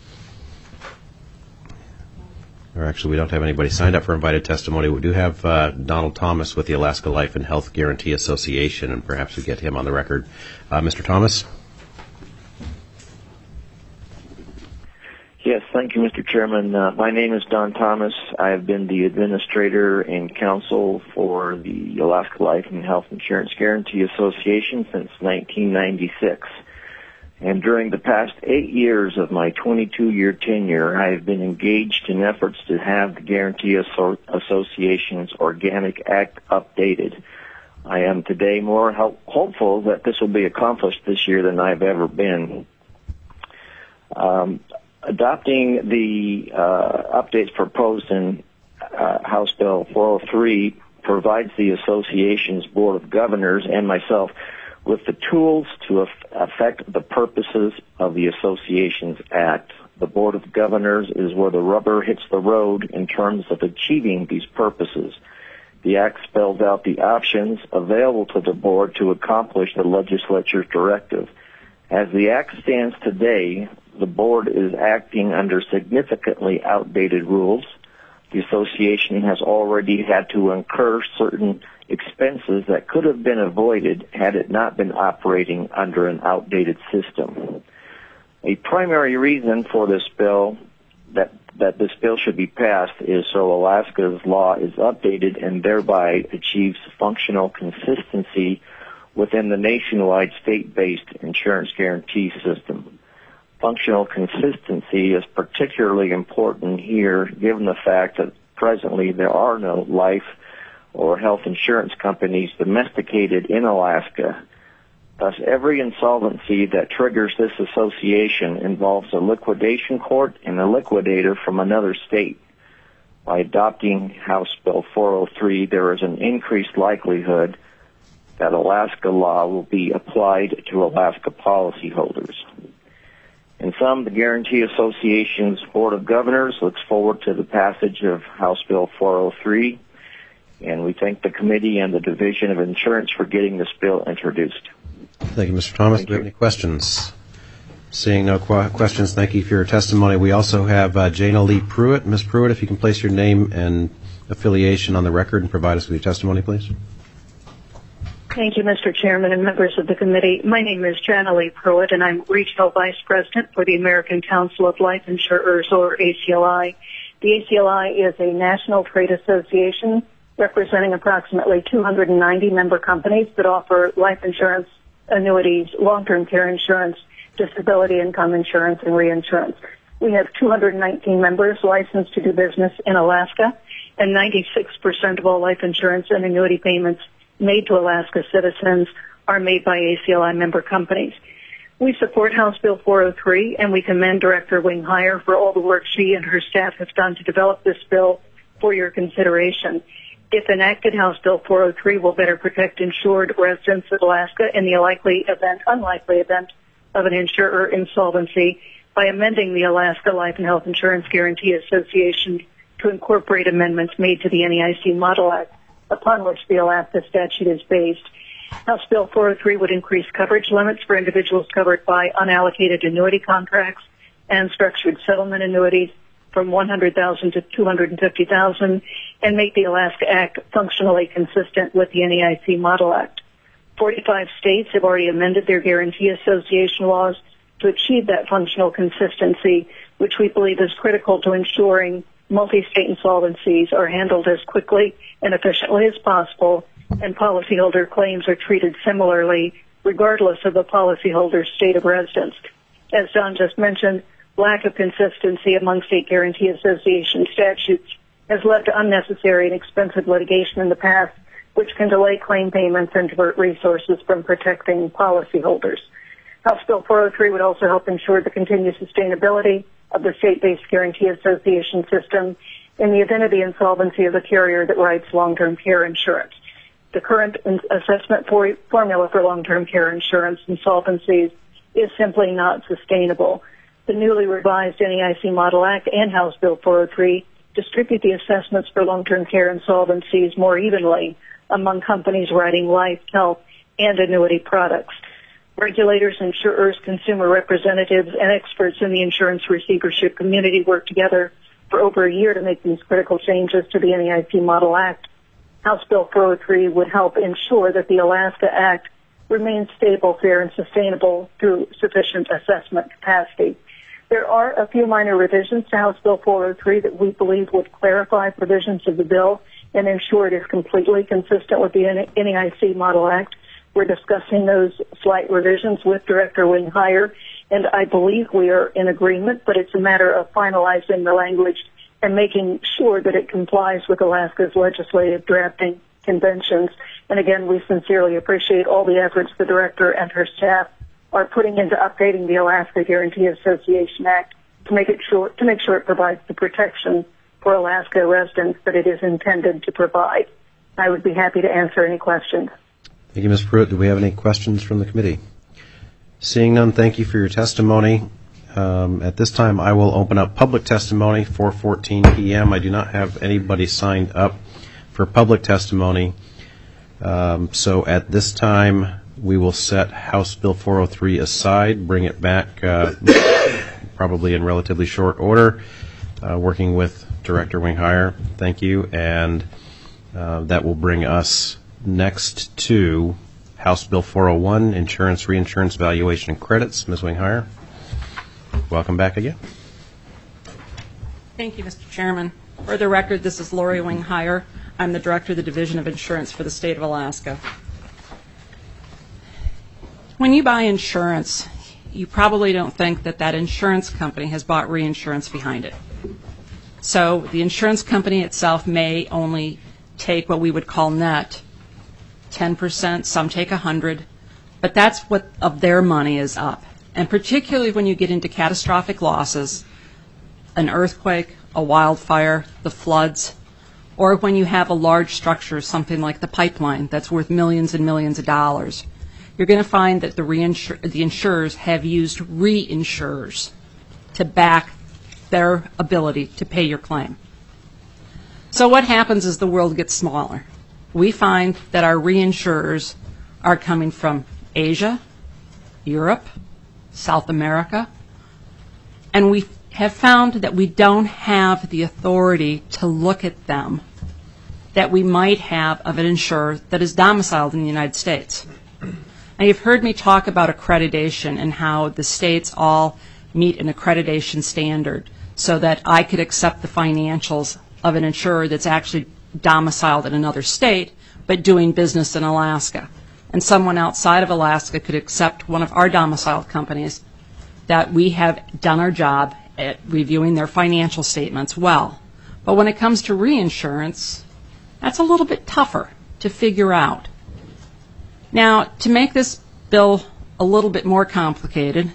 Or actually, we don't have anybody signed up for invited testimony. We do have uh, Donald Thomas with the Alaska Life and Health Guarantee Association, and perhaps we get him on the record. Uh, Mister Thomas? Yes, thank you, Mister Chairman. Uh, my name is Don Thomas. I have been the administrator and counsel for the Alaska Life and Health Insurance Guarantee Association since nineteen ninety-six. And during the past eight years of my twenty-two-year tenure, I have been engaged in efforts to have the Guarantee Asso- Association's Organic Act updated. I am today more help- hopeful that this will be accomplished this year than I've ever been. Um, adopting the uh, updates proposed in uh, House Bill four oh three provides the Association's Board of Governors and myself with the tools to af- affect the purposes of the Association's Act. The Board of Governors is where the rubber hits the road in terms of achieving these purposes. The Act spells out the options available to the Board to accomplish the legislature's directive. As the Act stands today, the Board is acting under significantly outdated rules. The Association has already had to incur certain expenses that could have been avoided had it not been operating under an outdated system. A primary reason for this bill, that, that this bill should be passed, is so Alaska's law is updated and thereby achieves functional consistency within the nationwide state-based insurance guarantee system. Functional consistency is particularly important here given the fact that presently there are no life or health insurance companies domesticated in Alaska. Thus, every insolvency that triggers this association involves a liquidation court and a liquidator from another state. By adopting House Bill four oh three, there is an increased likelihood that Alaska law will be applied to Alaska policyholders. In sum, the Guarantee Association's Board of Governors looks forward to the passage of House Bill four oh three, and we thank the committee and the Division of Insurance for getting this bill introduced. Thank you, Mister Thomas. Thank Do we have you. any questions? Seeing no qu- questions, thank you for your testimony. We also have uh, Jana Lee Pruitt. Miz Pruitt, if you can place your name and affiliation on the record and provide us with your testimony, please. Thank you, Mister Chairman and members of the committee. My name is Jana Lee Pruitt, and I'm Regional Vice President for the American Council of Life Insurers, or A C L I. The A C L I is a national trade association representing approximately two hundred ninety member companies that offer life insurance, annuities, long-term care insurance, disability income insurance, and reinsurance. We have two hundred nineteen members licensed to do business in Alaska, and ninety-six percent of all life insurance and annuity payments made to Alaska citizens are made by A C L I member companies. We support House Bill four oh three, and we commend Director Wing Heyer for all the work she and her staff have done to develop this bill for your consideration. If enacted, House Bill four oh three will better protect insured residents of Alaska in the likely event, unlikely event of an insurer insolvency by amending the Alaska Life and Health Insurance Guarantee Association to incorporate amendments made to the N E I C Model Act, upon which the Alaska statute is based. House Bill four oh three would increase coverage limits for individuals covered by unallocated annuity contracts and structured settlement annuities from one hundred thousand dollars to two hundred fifty thousand dollars and make the Alaska Act functionally consistent with the N E I C Model Act. forty-five states have already amended their Guarantee Association laws to achieve that functional consistency, which we believe is critical to ensuring multi-state insolvencies are handled as quickly and efficiently as possible, and policyholder claims are treated similarly regardless of the policyholder's state of residence. As Don just mentioned, lack of consistency among state guarantee association statutes has led to unnecessary and expensive litigation in the past, which can delay claim payments and divert resources from protecting policyholders. House Bill four oh three would also help ensure the continued sustainability of the state-based guarantee association system in the event of the insolvency of the carrier that writes long-term care insurance. The current assessment for formula for long-term care insurance insolvencies is simply not sustainable. The newly revised N A I C Model Act and House Bill four oh three distribute the assessments for long-term care insolvencies more evenly among companies writing life, health, and annuity products. Regulators, insurers, consumer representatives, and experts in the insurance receivership community worked together for over a year to make these critical changes to the N A I C Model Act. House Bill four oh three would help ensure that the Alaska Act remains stable, fair, and sustainable through sufficient assessment capacity. There are a few minor revisions to House Bill four oh three that we believe would clarify provisions of the bill and ensure it is completely consistent with the N A I C Model Act. We're discussing those slight revisions with Director Wing Heyer, and I believe we are in agreement, but it's a matter of finalizing the language and making sure that it complies with Alaska's legislative drafting conventions. And again, we sincerely appreciate all the efforts the Director and her staff are putting into updating the Alaska Guarantee Association Act to make it sure to make sure it provides the protection for Alaska residents that it is intended to provide. I would be happy to answer any questions. Thank you, Miz Pruitt. Do we have any questions from the committee? Seeing none, thank you for your testimony. Um, at this time, I will open up public testimony, four fourteen p.m. I do not have anybody signed up for public testimony. Um, so at this time, we will set House Bill four oh three aside, bring it back uh, probably in relatively short order, uh, working with Director Wing Heyer. Thank you. And uh, that will bring us next to House Bill four oh one, Insurance, Reinsurance, Valuation, and Credits. Miz Wing Heyer, welcome back again. Thank you, Mister Chairman. For the record, this is Lori Wing Heyer. I'm the Director of the Division of Insurance for the State of Alaska. When you buy insurance, you probably don't think that that insurance company has bought reinsurance behind it. So the insurance company itself may only take what we would call net, ten percent, some take one hundred, but that's what of their money is up. And particularly when you get into catastrophic losses, an earthquake, a wildfire, the floods, or when you have a large structure, something like the pipeline that's worth millions and millions of dollars, you're going to find that the, reinsur- the insurers have used reinsurers to back their ability to pay your claim. So what happens as the world gets smaller? We find that our reinsurers are coming from Asia, Europe, South America, and we have found that we don't have the authority to look at them that we might have of an insurer that is domiciled in the United States. Now, you've heard me talk about accreditation and how the states all meet an accreditation standard so that I could accept the financials of an insurer that's actually domiciled in another state but doing business in Alaska. And someone outside of Alaska could accept one of our domiciled companies that we have done our job at reviewing their financial statements well. But when it comes to reinsurance, that's a little bit tougher to figure out. Now, to make this bill a little bit more complicated,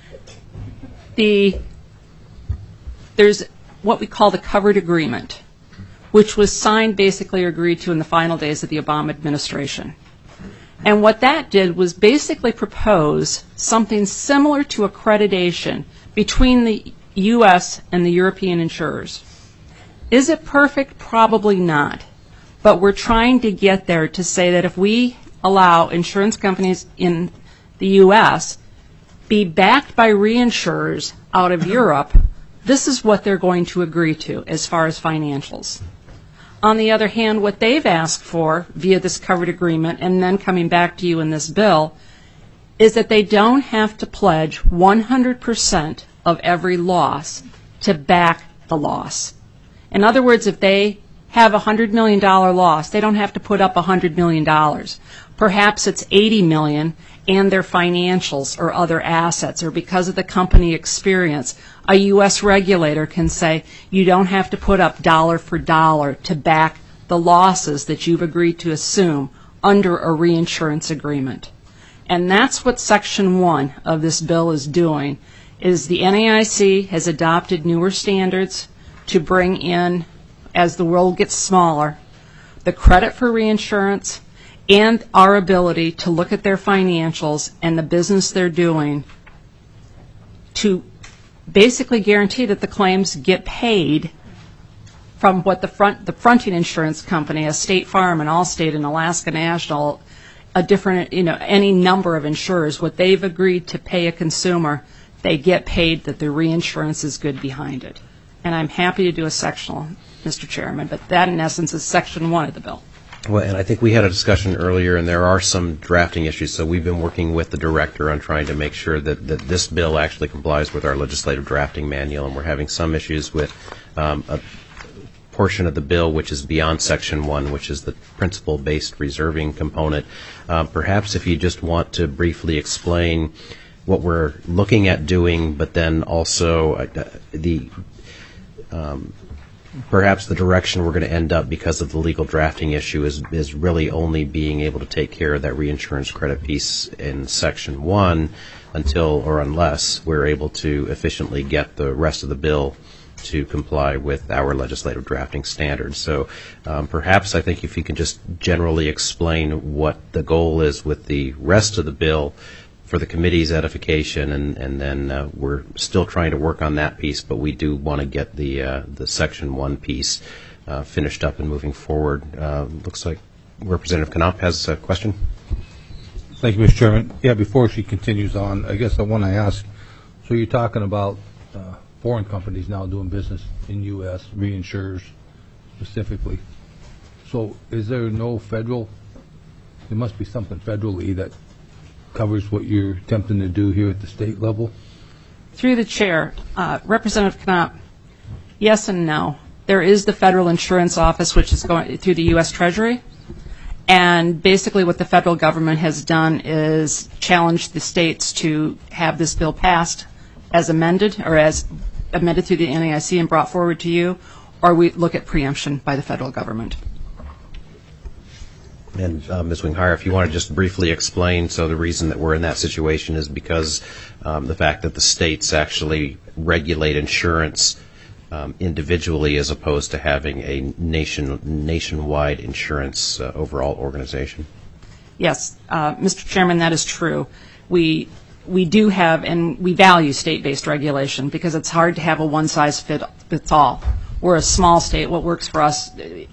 the, there's what we call the covered agreement, which was signed basically or agreed to in the final days of the Obama administration. And what that did was basically propose something similar to accreditation between the U S and the European insurers. Is it perfect? Probably not. But we're trying to get there to say that if we allow insurance companies in the U S be backed by reinsurers out of Europe, this is what they're going to agree to as far as financials. On the other hand, what they've asked for via this covered agreement and then coming back to you in this bill is that they don't have to pledge one hundred percent of every loss to back the loss. In other words, if they have a one hundred million dollars loss, they don't have to put up one hundred million dollars. Perhaps it's eighty million dollars and their financials or other assets, or because of the company experience, a U S regulator can say you don't have to put up dollar for dollar to back the losses that you've agreed to assume under a reinsurance agreement. And that's what Section one of this bill is doing, is the N A I C has adopted newer standards to bring in, as the world gets smaller, the credit for reinsurance and our ability to look at their financials and the business they're doing to basically guarantee that the claims get paid from what the front the fronting insurance company, a State Farm and Allstate and Alaska National, a different, you know, any number of insurers, what they've agreed to pay a consumer, they get paid, that the reinsurance is good behind it. And I'm happy to do a sectional, Mister Chairman, but that in essence is section one of the bill. Well, and I think we had a discussion earlier, and there are some drafting issues, so we've been working with the director on trying to make sure that, that this bill actually complies with our legislative drafting manual, and we're having some issues with um, a portion of the bill which is beyond section one, which is the principle-based reserving component. Um, perhaps if you just want to briefly explain what we're looking at doing, but then also uh, the um, perhaps the direction we're going to end up because of the legal drafting issue is is really only being able to take care of that reinsurance credit piece in section one until or unless we're able to efficiently get the rest of the bill to comply with our legislative drafting standards. So um, perhaps I think if you can just generally explain what the goal is with the rest of the bill for the committee's edification, and, and then uh, we're still trying to work on that piece, but we do want to get the uh, the section one piece uh, finished up and moving forward. Uh, looks like Representative Knopp has a question. Thank you, Mister Chairman. Yeah, before she continues on, I guess I want to ask, so you're talking about uh, foreign companies now doing business in U S, reinsurers specifically. So is there no federal, there must be something federally that covers what you're attempting to do here at the state level? Through the chair, uh, Representative Knopp, yes and no. There is the Federal Insurance Office, which is going through the U S Treasury, and basically what the federal government has done is challenge the states to have this bill passed as amended, or as amended through the N A I C and brought forward to you, or we look at preemption by the federal government. And uh, Miz Winghire, if you want to just briefly explain, so the reason that we're in that situation is because um, the fact that the states actually regulate insurance um, individually as opposed to having a nation nationwide insurance uh, overall organization. Yes, uh, Mister Chairman, that is true. We we do have, and we value state-based regulation because it's hard to have a one-size-fits-all. We're a small state. What works for us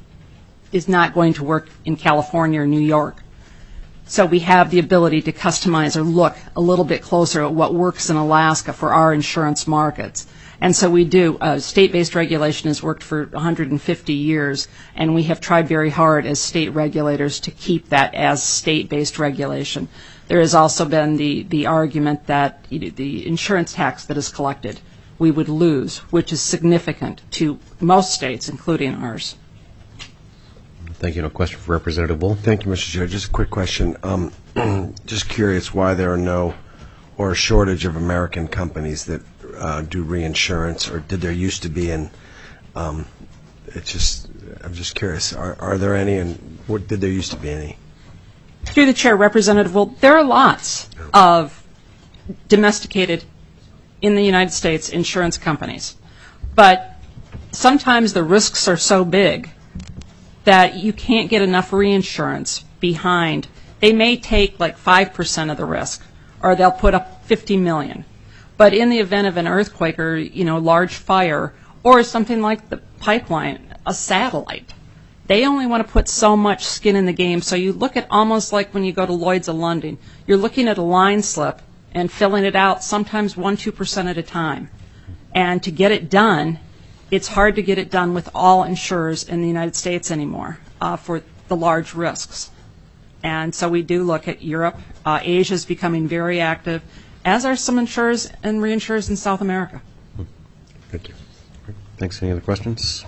is not going to work in California or New York. So we have the ability to customize or look a little bit closer at what works in Alaska for our insurance markets. And so we do. Uh, state-based regulation has worked for one hundred fifty years, and we have tried very hard as state regulators to keep that as state-based regulation. There has also been the, the argument that you know, the insurance tax that is collected we would lose, which is significant to most states, including ours. Thank you. No question for Representative Bull. Thank you, Mister Chair. Just a quick question. Um, just curious why there are no, or a shortage of American companies that uh, do reinsurance, or did there used to be? And um, it's just, I'm just curious. Are, are there any, and what, did there used to be any? Through the chair, Representative Bull, there are lots of domesticated in the United States insurance companies, but sometimes the risks are so big that you can't get enough reinsurance behind. They may take like five percent of the risk, or they'll put up fifty million dollars. But in the event of an earthquake or, you know, large fire, or something like the pipeline, a satellite, they only want to put so much skin in the game. So you look at almost like when you go to Lloyd's of London, you're looking at a line slip and filling it out sometimes one, two percent at a time. And to get it done, it's hard to get it done with all insurers in the United States anymore uh, for the large risks. And so we do look at Europe. Uh, Asia is becoming very active, as are some insurers and reinsurers in South America. Thank you. Thanks. Any other questions?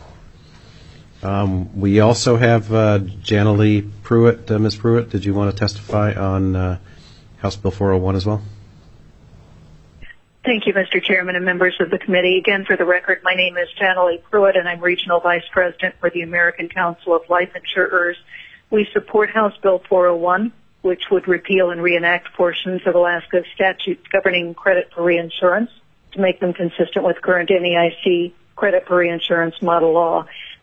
Um, we also have uh, Janalee Pruitt. Uh, Miz Pruitt, did you want to testify on uh, House Bill four oh one as well? Thank you, Mister Chairman and members of the committee. Again, for the record, my name is Janalee Pruitt, and I'm Regional Vice President for the American Council of Life Insurers. We support House Bill four oh one, which would repeal and reenact portions of Alaska's statutes governing credit for reinsurance to make them consistent with current N A I C credit for reinsurance model law.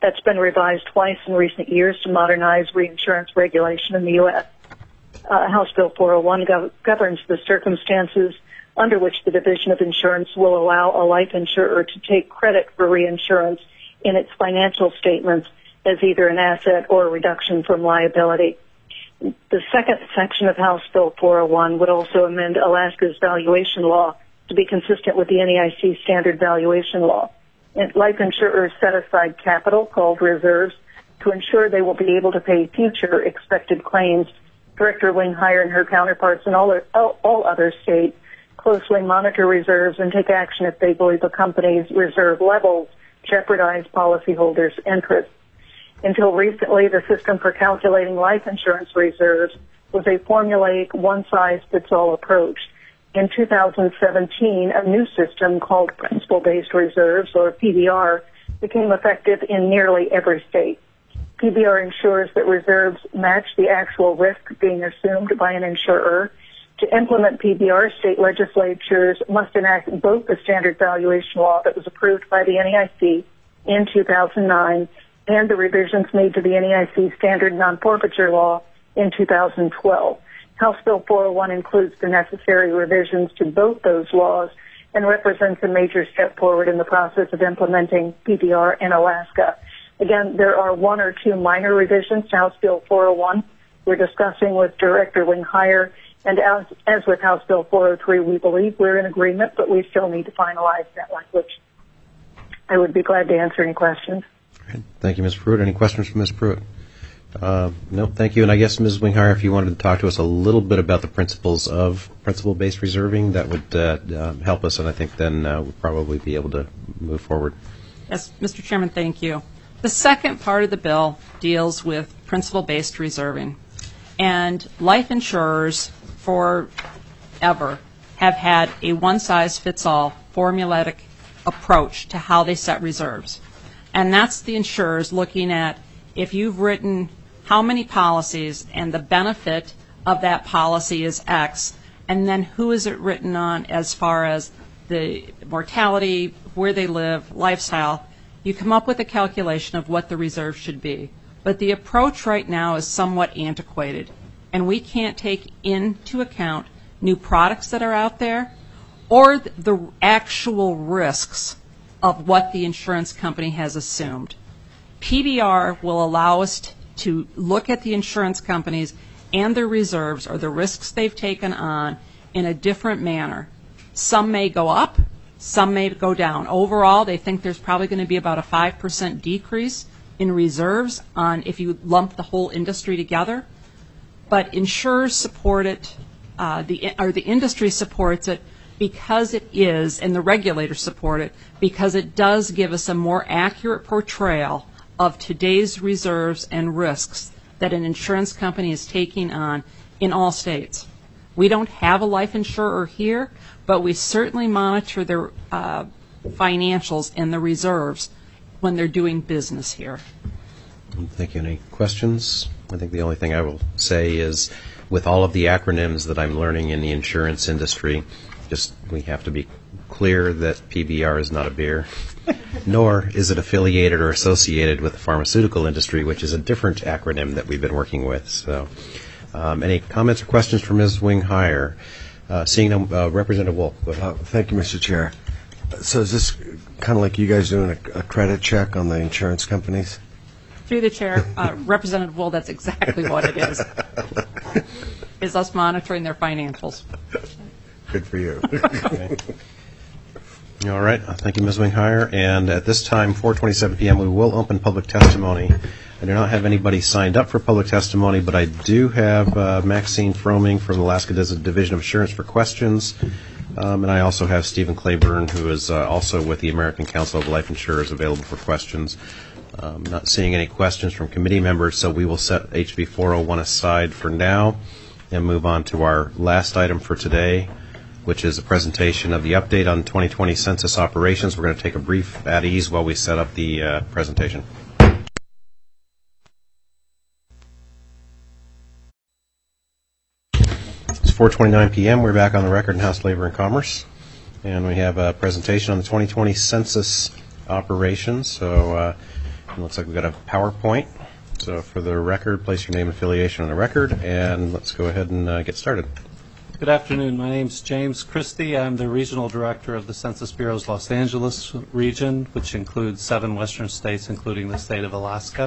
that's been revised twice in recent years to modernize reinsurance regulation in the U S. Uh, House Bill four oh one gov- governs the circumstances under which the Division of Insurance will allow a life insurer to take credit for reinsurance in its financial statements as either an asset or a reduction from liability. The second section of House Bill four oh one would also amend Alaska's valuation law to be consistent with the N E I C standard valuation law. And life insurers set aside capital, called reserves, to ensure they will be able to pay future expected claims. Director Wing Hire and her counterparts in all, all, all other states closely monitor reserves and take action if they believe a company's reserve levels jeopardize policyholders' interests. Until recently, the system for calculating life insurance reserves was a formulaic, one-size-fits-all approach. In two thousand seventeen, a new system called principle-based reserves, or P B R, became effective in nearly every state. P B R ensures that reserves match the actual risk being assumed by an insurer. To implement P B R, state legislatures must enact both the standard valuation law that was approved by the N E I C in two thousand nine and the revisions made to the N E I C standard non-forfeiture law in two thousand twelve. House Bill four oh one includes the necessary revisions to both those laws and represents a major step forward in the process of implementing P B R in Alaska. Again, there are one or two minor revisions to House Bill four oh one. We're discussing with Director Wing Hire, and as, as with House Bill four oh three, we believe we're in agreement, but we still need to finalize that language. I would be glad to answer any questions. Thank you, Miz Pruitt. Any questions from Miz Pruitt? Uh, no, thank you. And I guess, Miz Winghire, if you wanted to talk to us a little bit about the principles of principle-based reserving, that would uh, uh, help us, and I think then uh, we'll probably be able to move forward. Yes, Mister Chairman, thank you. The second part of the bill deals with principle-based reserving. And life insurers forever have had a one-size-fits-all formulaic approach to how they set reserves. And that's the insurers looking at if you've written how many policies and the benefit of that policy is X, and then who is it written on as far as the mortality, where they live, lifestyle, you come up with a calculation of what the reserve should be. But the approach right now is somewhat antiquated, and we can't take into account new products that are out there or the actual risks of what the insurance company has assumed. P B R will allow us to look at the insurance companies and their reserves or the risks they've taken on in a different manner. Some may go up, some may go down. Overall, they think there's probably going to be about a five percent decrease in reserves on if you lump the whole industry together. But insurers support it, uh, the, or the industry supports it because it is, and the regulators support it, because it does give us a more accurate portrayal of today's reserves and risks that an insurance company is taking on in all states. We don't have a life insurer here, but we certainly monitor their uh, financials and the reserves when they're doing business here. Thank you. Any questions? I think the only thing I will say is with all of the acronyms that I'm learning in the insurance industry, just we have to be clear that P B R is not a beer, nor is it affiliated or associated with the pharmaceutical industry, which is a different acronym that we've been working with. So um, any comments or questions from Miz Wing Hire? Uh, seeing no, uh, Representative Wolf. Go ahead. Uh, thank you, Mister Chair. So is this kind of like you guys doing a, a credit check on the insurance companies? Through the chair, uh, Representative Wool, that's exactly what it is. Is us monitoring their financials. Good for you. Okay. All right. Thank you, Miz Wing Hire. And at this time, four twenty-seven p.m., we will open public testimony. I do not have anybody signed up for public testimony, but I do have uh, Maxine Froming from the Alaska Division of Insurance for questions. Um, and I also have Stephen Claiborne, who is uh, also with the American Council of Life Insurers, available for questions. Um, not seeing any questions from committee members, so we will set H B four oh one aside for now and move on to our last item for today, which is a presentation of the update on twenty twenty census operations. We're going to take a brief at ease while we set up the uh, presentation. It's four twenty-nine p.m. We're back on the record in House Labor and Commerce, and we have a presentation on the twenty twenty census operations. So uh, It looks like we've got a PowerPoint. So for the record, place your name and affiliation on the record, and let's go ahead and uh, get started. Good afternoon. My name is James Christie. I'm the Regional Director of the Census Bureau's Los Angeles region, which includes seven western states, including the state of Alaska.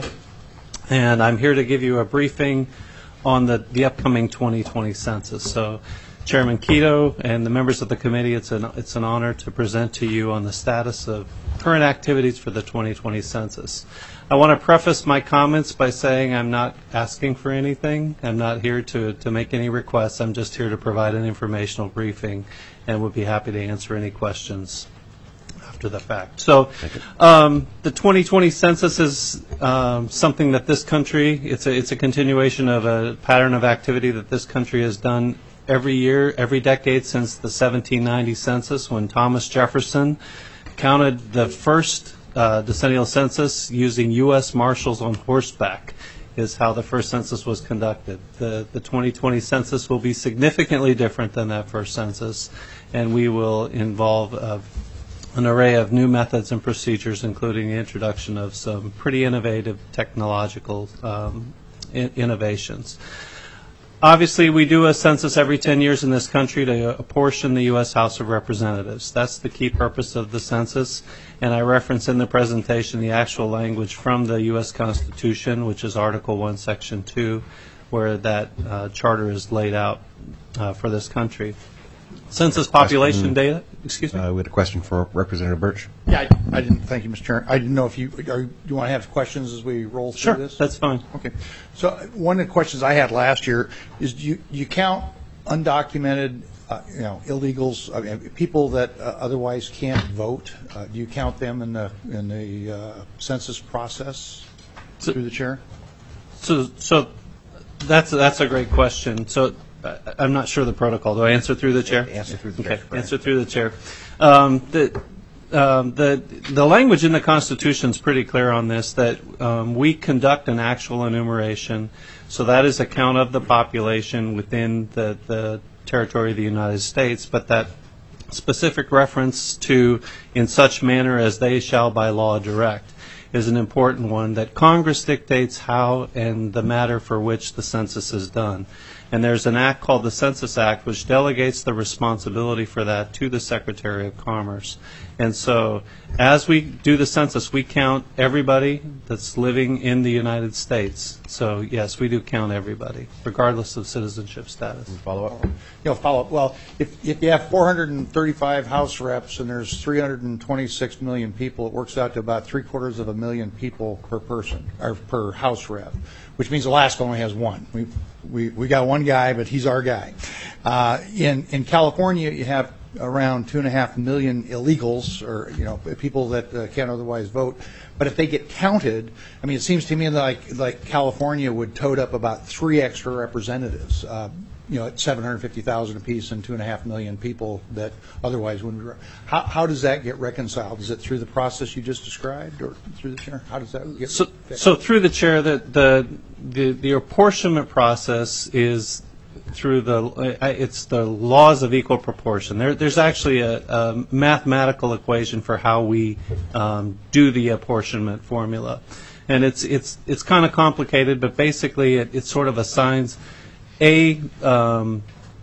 And I'm here to give you a briefing on the, the upcoming twenty twenty census. So Chairman Quito and the members of the committee, it's an, it's an honor to present to you on the status of current activities for the twenty twenty census. I want to preface my comments by saying I'm not asking for anything. I'm not here to, to make any requests. I'm just here to provide an informational briefing and would be happy to answer any questions after the fact. So um, the twenty twenty census is um, something that this country, it's a, it's a continuation of a pattern of activity that this country has done every year, every decade since the seventeen ninety census, when Thomas Jefferson counted the first uh, decennial census using U S Marshals on horseback, is how the first census was conducted. The, the twenty twenty census will be significantly different than that first census, and we will involve uh, an array of new methods and procedures, including the introduction of some pretty innovative technological um, in- innovations. Obviously, we do a census every ten years in this country to apportion the U S House of Representatives. That's the key purpose of the census, and I reference in the presentation the actual language from the U S Constitution, which is Article one, Section two, where that uh, charter is laid out uh, for this country. Census population data. Excuse me. Uh, we had a question for Representative Birch. Yeah, I, I didn't. Thank you, Mister Chair. I didn't know if you are, you want to have questions as we roll through Sure, this. that's fine. Okay. So uh, one of the questions I had last year is: do you you count undocumented, uh, you know, illegals, I mean, people that uh, otherwise can't vote? Uh, do you count them in the in the uh, census process so, through the chair? So, so that's that's a great question. So. I'm not sure the protocol. Do I answer through the chair? Answer through the okay. chair. Answer through the chair. Um, the, um, the the language in the Constitution is pretty clear on this, that um, we conduct an actual enumeration. So that is a count of the population within the, the territory of the United States, but that specific reference to in such manner as they shall by law direct is an important one, that Congress dictates how and the matter for which the census is done. And there's an act called the Census Act, which delegates the responsibility for that to the Secretary of Commerce. And so as we do the census, we count everybody that's living in the United States. So, yes, we do count everybody, regardless of citizenship status. Follow up? You know, follow up. Well, if, if you have four hundred thirty-five House reps and there's three hundred twenty-six million people, it works out to about three quarters of a million people per person, or per House rep, which means Alaska only has one. We we we got one guy, but he's our guy. Uh, in in California, you have around two and a half million illegals, or you know, people that uh, can't otherwise vote. But if they get counted, I mean, it seems to me like like California would tote up about three extra representatives. Uh, you know, at seven hundred fifty thousand apiece and two and a half million people that otherwise wouldn't. Re- how how does that get reconciled? Is it through the process you just described, or through the chair? How does that get? So, so through the chair, the the the, the apportionment process is through the it's the laws of equal proportion. There, there's actually a, a mathematical equation for how we um, do the apportionment formula, and it's it's it's kind of complicated, but basically it, it sort of assigns a um,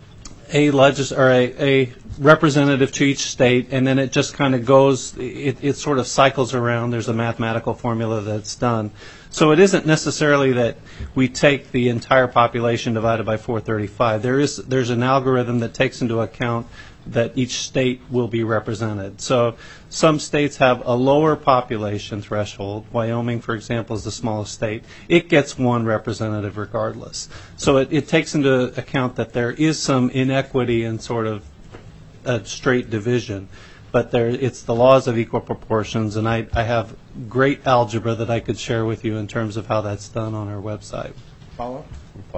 a legis or a, a representative to each state, and then it just kind of goes. It, it sort of cycles around. There's a mathematical formula that's done. So it isn't necessarily that we take the entire population divided by four thirty-five. There is there's an algorithm that takes into account that each state will be represented. So some states have a lower population threshold. Wyoming, for example, is the smallest state. It gets one representative regardless. So it, it takes into account that there is some inequity in sort of a straight division. But there, it's the laws of equal proportions, and I, I have great algebra that I could share with you in terms of how that's done on our website. Follow up? Follow up.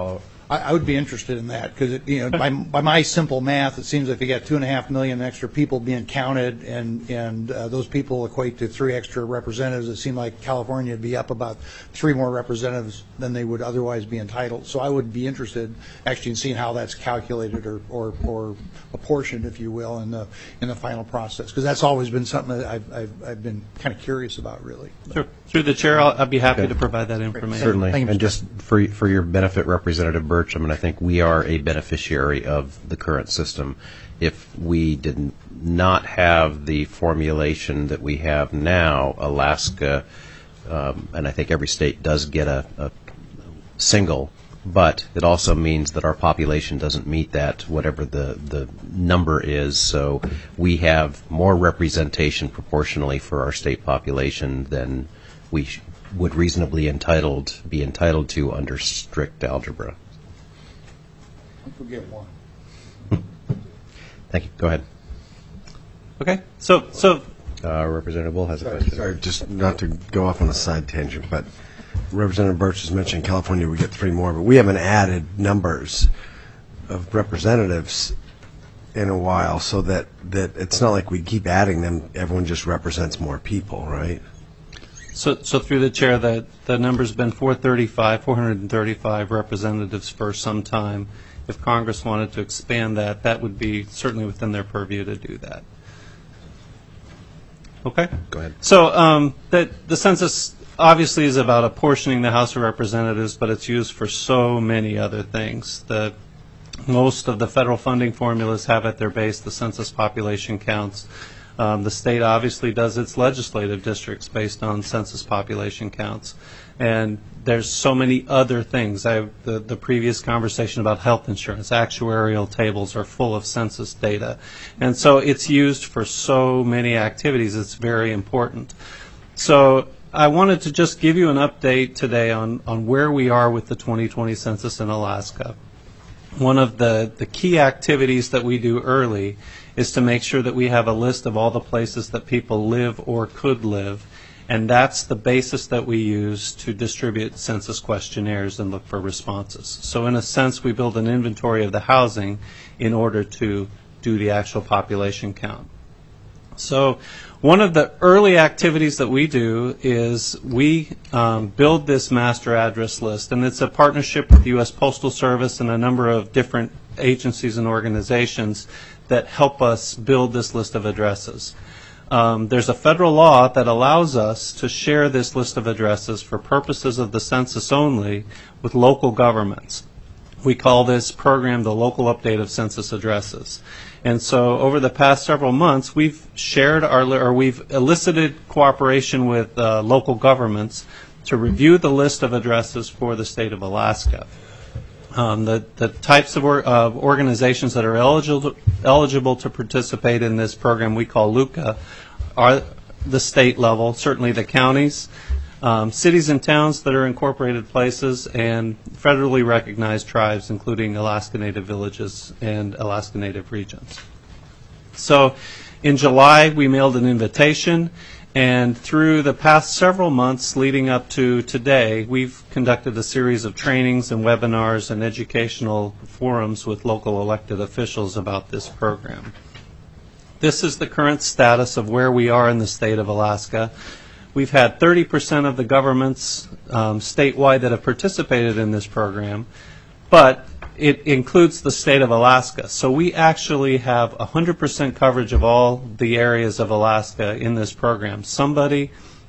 I, I would be interested in that because, you know, by, by my simple math, it seems if you got two and a half million extra people being counted, and and uh, those people equate to three extra representatives, it seemed like California would be up about three more representatives than they would otherwise be entitled. So I would be interested actually in seeing how that's calculated or or, or apportioned, if you will, in the in the final process, because that's always been something that I've I've, I've been kind of curious about, really. Sure. Through the chair, I'll, I'll be happy okay. to provide that information. Certainly. Thank you, and just for for your benefit, Representative Birch, I mean, I think we are a beneficiary of the current system. If we did not have the formulation that we have now, Alaska, um, and I think every state does get a, a single, but it also means that our population doesn't meet that, whatever the, the number is. So we have more representation proportionally for our state population than we sh- would reasonably entitled be entitled to under strict algebra. We'll get one. Thank you. Go ahead. Okay. So, so uh, Representative Bull has a sorry, question. Sorry, just not to go off on a side tangent, but Representative Birch has mentioned California we get three more, but we haven't added numbers of representatives in a while, so that, that it's not like we keep adding them. Everyone just represents more people, right? So, so through the chair, the, the number's been four thirty-five, four hundred thirty-five representatives for some time. If Congress wanted to expand that, that would be certainly within their purview to do that. Okay? Go ahead. So um, the, the census obviously is about apportioning the House of Representatives, but it's used for so many other things. The, most of the federal funding formulas have at their base the census population counts. Um, the state obviously does its legislative districts based on census population counts. And there's so many other things. I, the, the previous conversation about health insurance, actuarial tables are full of census data. And so it's used for so many activities. It's very important. So I wanted to just give you an update today on, on where we are with the twenty twenty census in Alaska. One of the, the key activities that we do early is to make sure that we have a list of all the places that people live or could live, and that's the basis that we use to distribute census questionnaires and look for responses. So in a sense, we build an inventory of the housing in order to do the actual population count. So one of the early activities that we do is we um, build this master address list, and it's a partnership with the U S Postal Service and a number of different agencies and organizations that help us build this list of addresses. Um, there's a federal law that allows us to share this list of addresses for purposes of the census only with local governments. We call this program the Local Update of Census Addresses. And so over the past several months, we've shared our, or we've elicited cooperation with uh, local governments to review the list of addresses for the state of Alaska. Um, the, the types of or, uh, organizations that are eligible eligible to participate in this program we call LUCA are the state level, certainly the counties, um, cities and towns that are incorporated places, and federally recognized tribes, including Alaska Native villages and Alaska Native regions. So in July, we mailed an invitation. And through the past several months leading up to today, we've conducted a series of trainings and webinars and educational forums with local elected officials about this program. This is the current status of where we are in the state of Alaska. We've had thirty percent of the governments um, statewide that have participated in this program, but it includes the state of Alaska. So we actually have one hundred percent coverage of all the areas of Alaska in this program. Somebody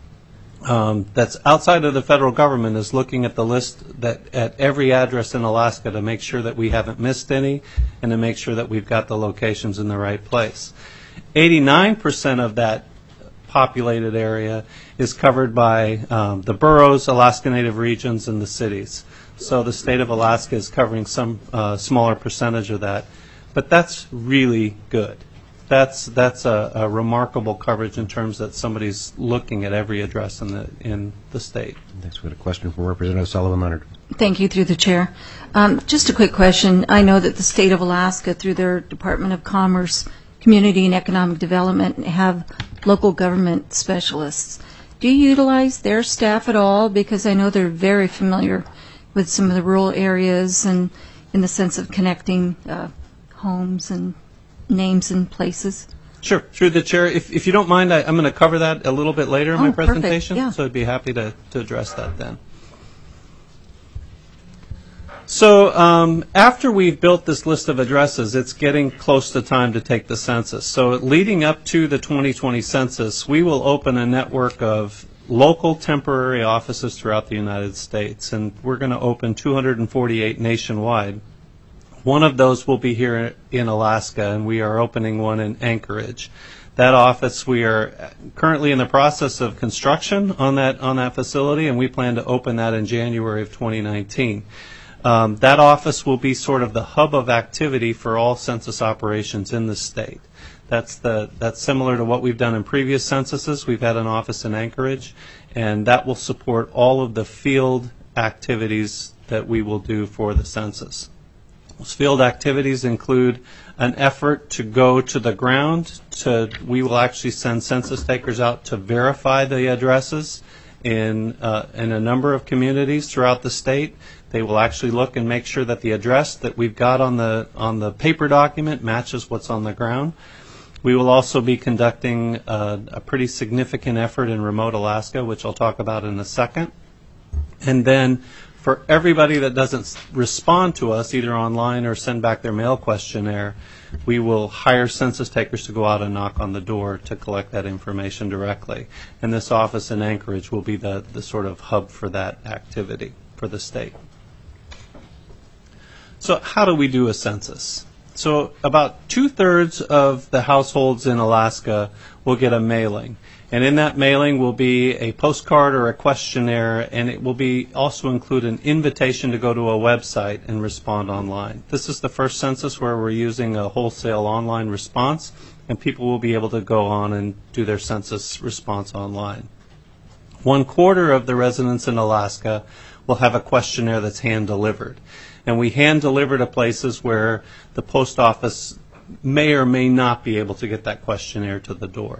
um, that's outside of the federal government is looking at the list that at every address in Alaska to make sure that we haven't missed any and to make sure that we've got the locations in the right place. eighty-nine percent of that populated area is covered by um, the boroughs, Alaska Native regions, and the cities. So the state of Alaska is covering some uh, smaller percentage of that. But that's really good. That's that's a, a remarkable coverage in terms that somebody's looking at every address in the in the state. Next, we have a question from Representative Sullivan Leonard. Thank you, through the chair. Um, just a quick question. I know that the state of Alaska, through their Department of Commerce, Community and Economic Development, have local government specialists. Do you utilize their staff at all? Because I know they're very familiar with some of the rural areas and in the sense of connecting uh, homes and names and places. Sure. Through the chair, if, if you don't mind, I, I'm going to cover that a little bit later in Oh, my perfect, presentation, yeah. so I'd be happy to, to address that then. So um, after we've built this list of addresses, it's getting close to time to take the census. So leading up to the twenty twenty census, we will open a network of local temporary offices throughout the United States, and we're going to open two hundred forty-eight nationwide. One of those will be here in Alaska, and we are opening one in Anchorage. That office, we are currently in the process of construction on that on that facility, and we plan to open that in January of twenty nineteen. Um, that office will be sort of the hub of activity for all census operations in the state. That's the that's similar to what we've done in previous censuses. We've had an office in Anchorage, and that will support all of the field activities that we will do for the census. Those field activities include an effort to go to the ground. To we will actually send census takers out to verify the addresses in uh, in a number of communities throughout the state. They will actually look and make sure that the address that we've got on the on the paper document matches what's on the ground. We will also be conducting a, a pretty significant effort in remote Alaska, which I'll talk about in a second. And then for everybody that doesn't respond to us, either online or send back their mail questionnaire, we will hire census takers to go out and knock on the door to collect that information directly. And this office in Anchorage will be the, the sort of hub for that activity for the state. So how do we do a census? So about two-thirds of the households in Alaska will get a mailing. And in that mailing will be a postcard or a questionnaire, and it will be also include an invitation to go to a website and respond online. This is the first census where we're using a wholesale online response, and people will be able to go on and do their census response online. One quarter of the residents in Alaska will have a questionnaire that's hand-delivered. And we hand-deliver to places where the post office may or may not be able to get that questionnaire to the door.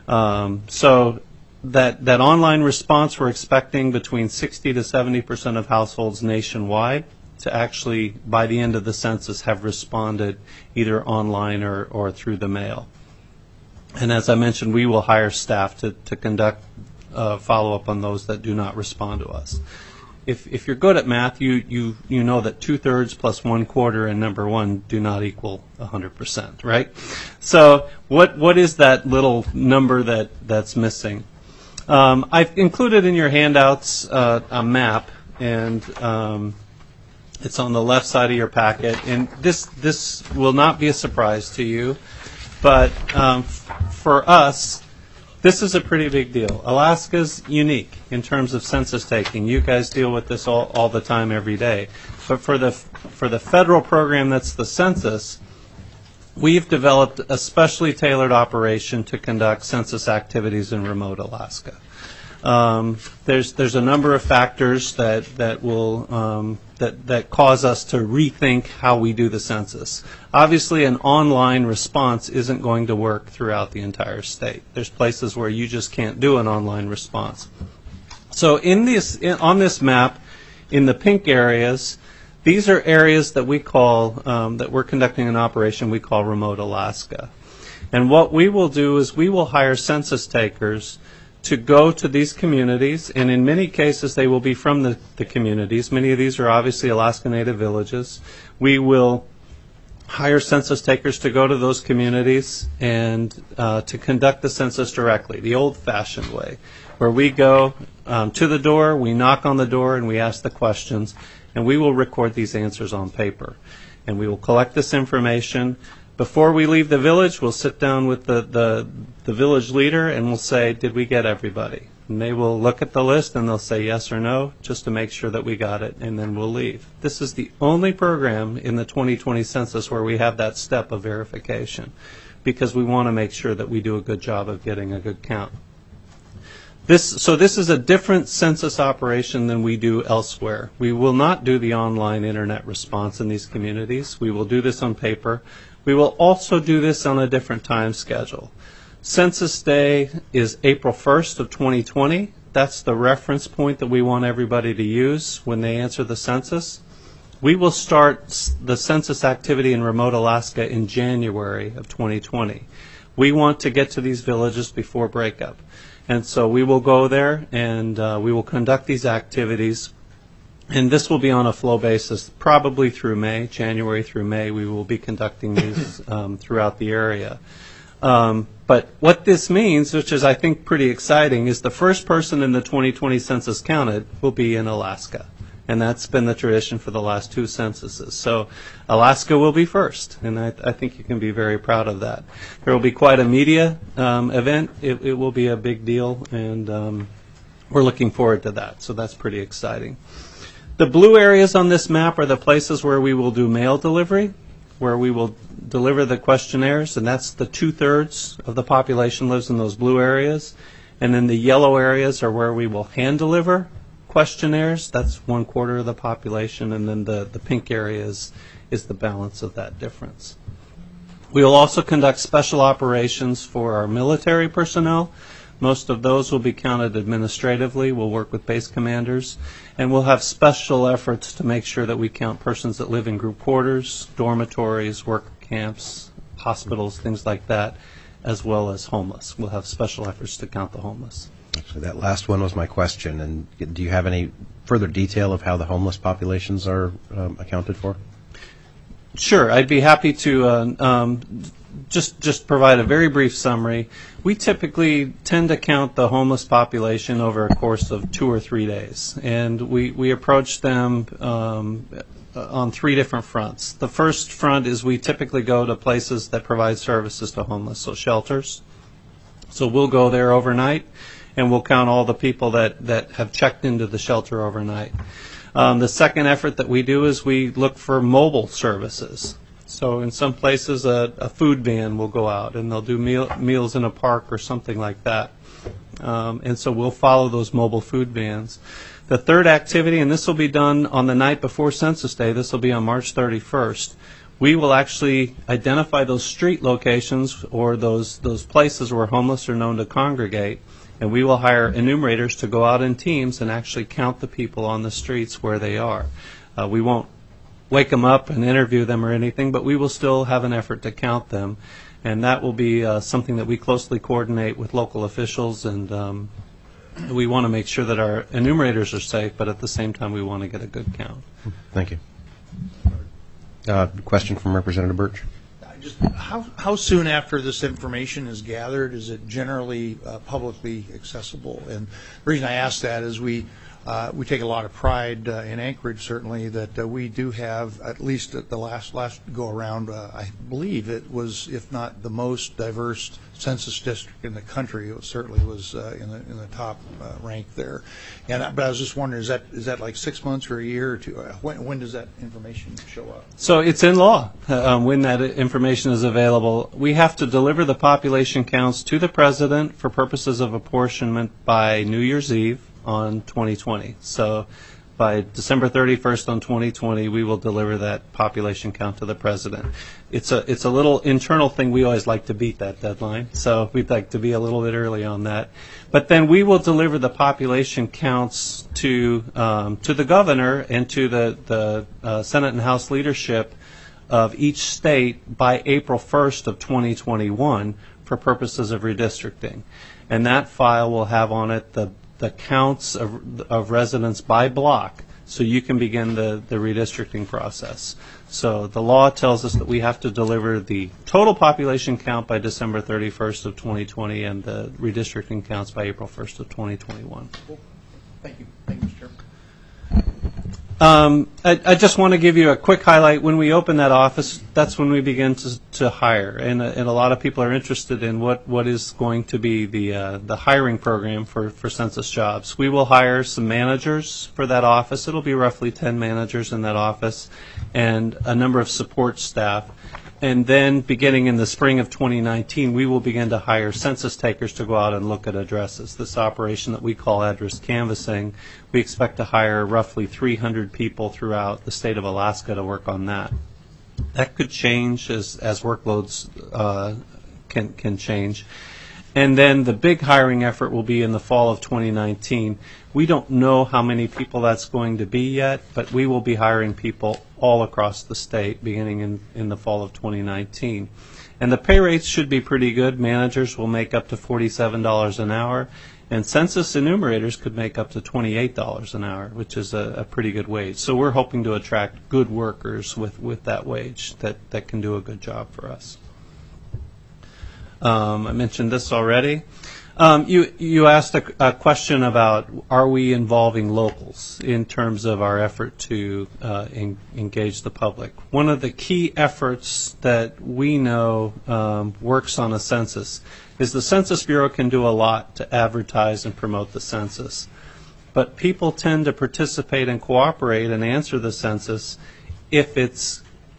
Um, so that that online response, we're expecting between sixty to seventy percent of households nationwide to actually, by the end of the census, have responded either online or, or through the mail. And as I mentioned, we will hire staff to, to conduct uh, follow-up on those that do not respond to us. If if you're good at math, you, you, you know that two-thirds plus one-quarter and number one do not equal one hundred percent, right? So what what is that little number that, that's missing? Um, I've included in your handouts uh, a map, and um, it's on the left side of your packet. And this, this will not be a surprise to you, but um, f- for us, this is a pretty big deal. Alaska's unique in terms of census taking. You guys deal with this all, all the time, every day. But for the for the federal program that's the census, we've developed a specially tailored operation to conduct census activities in remote Alaska. Um, there's there's a number of factors that that will um, that that cause us to rethink how we do the census. Obviously, an online response isn't going to work throughout the entire state. There's places where you just can't do an online response. So in this in, on this map, in the pink areas, these are areas that we call um, that we're conducting an operation we call remote Alaska. And what we will do is we will hire census takers to go to these communities, and in many cases they will be from the, the communities. Many of these are obviously Alaska Native villages. We will hire census takers to go to those communities and uh, to conduct the census directly, the old-fashioned way, where we go um, to the door, we knock on the door, and we ask the questions, and we will record these answers on paper. And we will collect this information. Before we leave the village, we'll sit down with the, the, the village leader and we'll say, did we get everybody? And they will look at the list and they'll say yes or no, just to make sure that we got it, and then we'll leave. This is the only program in the twenty twenty census where we have that step of verification, because we want to make sure that we do a good job of getting a good count. This, so this is a different census operation than we do elsewhere. We will not do the online internet response in these communities. We will do this on paper. We will also do this on a different time schedule. Census Day is April first of twenty twenty. That's the reference point that we want everybody to use when they answer the census. We will start s- the census activity in remote Alaska in January of twenty twenty. We want to get to these villages before breakup. And so we will go there and uh, we will conduct these activities. And this will be on a flow basis, probably through May, January through May. We will be conducting these um, throughout the area. Um, but what this means, which is I think pretty exciting, is the first person in the twenty twenty census counted will be in Alaska. And that's been the tradition for the last two censuses. So Alaska will be first, and I, I think you can be very proud of that. There will be quite a media um, event. It, it will be a big deal, and um, we're looking forward to that. So that's pretty exciting. The blue areas on this map are the places where we will do mail delivery, where we will deliver the questionnaires, and that's the two-thirds of the population lives in those blue areas. And then the yellow areas are where we will hand deliver questionnaires. That's one quarter of the population, and then the, the pink areas is the balance of that difference. We will also conduct special operations for our military personnel. Most of those will be counted administratively. We'll work with base commanders, and we'll have special efforts to make sure that we count persons that live in group quarters, dormitories, work camps, hospitals, things like that, as well as homeless. We'll have special efforts to count the homeless. Actually, that last one was my question. And do you have any further detail of how the homeless populations are um, accounted for? Sure, I'd be happy to uh, um, just just provide a very brief summary. We typically tend to count the homeless population over a course of two or three days, and we, we approach them um, on three different fronts. The first front is we typically go to places that provide services to homeless, so shelters. So we'll go there overnight, and we'll count all the people that, that have checked into the shelter overnight. Um, the second effort that we do is we look for mobile services. So in some places, a, a food van will go out, and they'll do meal, meals in a park or something like that. Um, and so we'll follow those mobile food vans. The third activity, and this will be done on the night before Census Day, this will be on March thirty-first, we will actually identify those street locations or those, those places where homeless are known to congregate, and we will hire enumerators to go out in teams and actually count the people on the streets where they are. Uh, we won't wake them up and interview them or anything, but we will still have an effort to count them, and that will be uh, something that we closely coordinate with local officials, and um, we want to make sure that our enumerators are safe, but at the same time we want to get a good count. Thank you. Uh, question from Representative Birch. Just how, how soon after this information is gathered is it generally uh, publicly accessible? And the reason I ask that is we uh, we take a lot of pride uh, in Anchorage, certainly, that uh, we do have, at least at the last last go around, uh, I believe it was, if not the most diverse census district in the country. It certainly was uh, in the in the top uh, rank there. And uh, but I was just wondering, is that is that like six months or a year or two? Uh, when when does that information show up? So it's in law uh, um, when that information is available. We have to deliver the population counts to the president for purposes of apportionment by New Year's Eve on twenty twenty. So by December thirty-first on twenty twenty, we will deliver that population count to the president. It's a it's a little internal thing. We always like to beat that deadline, so we'd like to be a little bit early on that. But then we will deliver the population counts to um, to the governor and to the the uh, Senate and House leadership of each state by April first of twenty twenty-one for purposes of redistricting, and that file will have on it the the counts of, of residents by block, so you can begin the, the redistricting process. So the law tells us that we have to deliver the total population count by December thirty-first of twenty twenty and the redistricting counts by April first of twenty twenty-one. Cool. Thank you. Thank you, Mister Chairman. Um, I, I just want to give you a quick highlight. When we open that office, that's when we begin to, to hire, and, uh, and a lot of people are interested in what, what is going to be the uh, the hiring program for, for census jobs. We will hire some managers for that office. It'll be roughly ten managers in that office, and a number of support staff. And then beginning in the spring of twenty nineteen, we will begin to hire census takers to go out and look at addresses. This operation that we call address canvassing, we expect to hire roughly three hundred people throughout the state of Alaska to work on that. That could change as, as workloads uh, can, can change. And then the big hiring effort will be in the fall of twenty nineteen. We don't know how many people that's going to be yet, but we will be hiring people all across the state beginning in, in the fall of twenty nineteen. And the pay rates should be pretty good. Managers will make up to forty-seven dollars an hour, and census enumerators could make up to twenty-eight dollars an hour, which is a, a pretty good wage. So we're hoping to attract good workers with, with that wage that, that can do a good job for us. Um, I mentioned this already. Um, you, you asked a, a question about are we involving locals in terms of our effort to uh, en- engage the public. One of the key efforts that we know um, works on a census is the Census Bureau can do a lot to advertise and promote the census. But people tend to participate and cooperate and answer the census if it's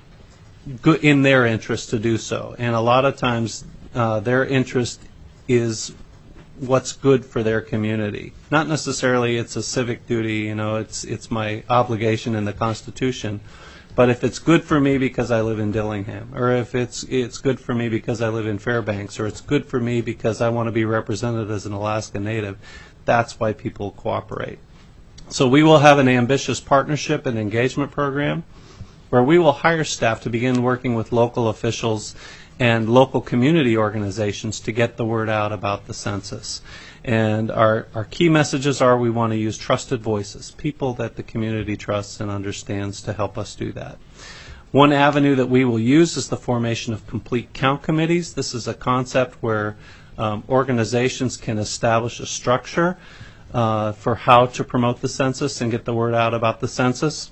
good in their interest to do so. And a lot of times uh, their interest is what's good for their community. Not necessarily it's a civic duty, you know, it's it's my obligation in the Constitution. But if it's good for me because I live in Dillingham, or if it's it's good for me because I live in Fairbanks, or it's good for me because I want to be represented as an Alaska Native, that's why people cooperate. So we will have an ambitious partnership and engagement program where we will hire staff to begin working with local officials and local community organizations to get the word out about the census. And our, our key messages are we want to use trusted voices, people that the community trusts and understands to help us do that. One avenue that we will use is the formation of complete count committees. This is a concept where um, organizations can establish a structure uh, for how to promote the census and get the word out about the census.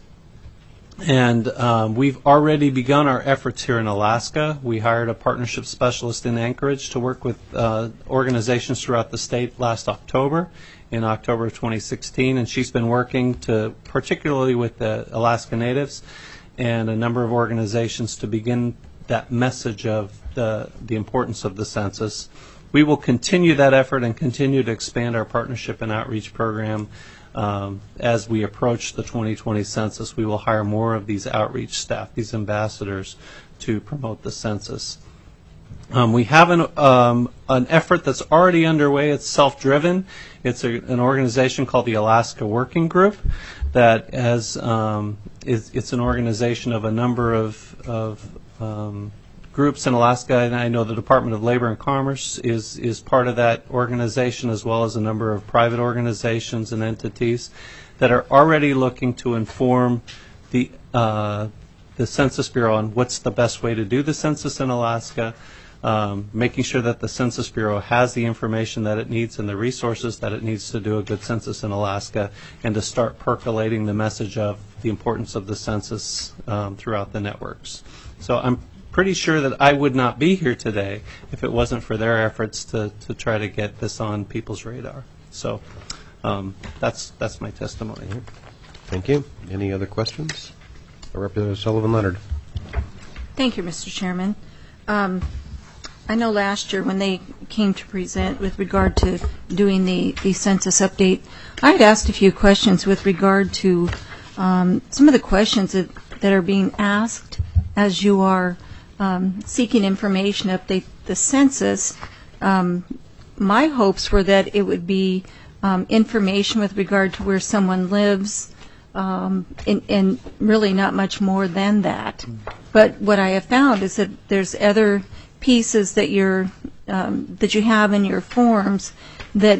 And um, we've already begun our efforts here in Alaska. We hired a partnership specialist in Anchorage to work with uh, organizations throughout the state last October, in October of twenty sixteen, and she's been working to, particularly with the Alaska Natives and a number of organizations to begin that message of the, the importance of the census. We will continue that effort and continue to expand our partnership and outreach program. Um, as we approach the twenty twenty census, we will hire more of these outreach staff, these ambassadors, to promote the census. Um, we have an, um, an effort that's already underway. It's self-driven. It's a, an organization called the Alaska Working Group that has, um, is, it's an organization of a number of, of um, groups in Alaska, and I know the Department of Labor and Commerce is, is part of that organization, as well as a number of private organizations and entities that are already looking to inform the, uh, the Census Bureau on what's the best way to do the census in Alaska, um, making sure that the Census Bureau has the information that it needs and the resources that it needs to do a good census in Alaska, and to start percolating the message of the importance of the census um, throughout the networks. So I'm pretty sure that I would not be here today if it wasn't for their efforts to, to try to get this on people's radar. So um, that's that's my testimony. Thank you. Any other questions? Representative Sullivan Leonard. Thank you, Mister Chairman. Um, I know last year when they came to present with regard to doing the, the census update, I had asked a few questions with regard to um, some of the questions that, that are being asked as you are um, seeking information to update the census. Um, my hopes were that it would be um, information with regard to where someone lives, um, and, and really not much more than that. But what I have found is that there's other pieces that you're um, that you have in your forms that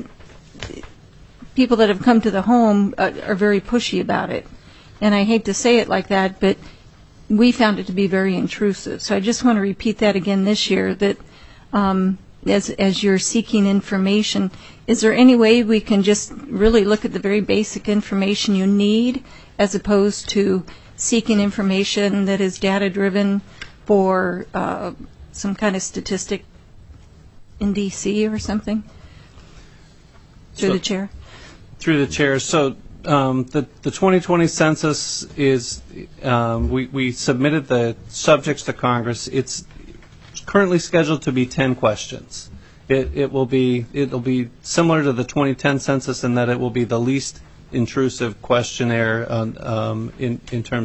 people that have come to the home uh, are very pushy about it. And I hate to say it like that, but we found it to be very intrusive. So I just want to repeat that again this year, that um, as as you're seeking information, is there any way we can just really look at the very basic information you need, as opposed to seeking information that is data-driven for uh, some kind of statistic in D C or something? Through So, the chair. Through the chair. So um, the, the twenty twenty census is, um, we, we submitted the subjects to Congress. It's currently scheduled to be ten questions. It, it will be, it'll be similar to the twenty ten census in that it will be the least intrusive questionnaire on, um, in, in terms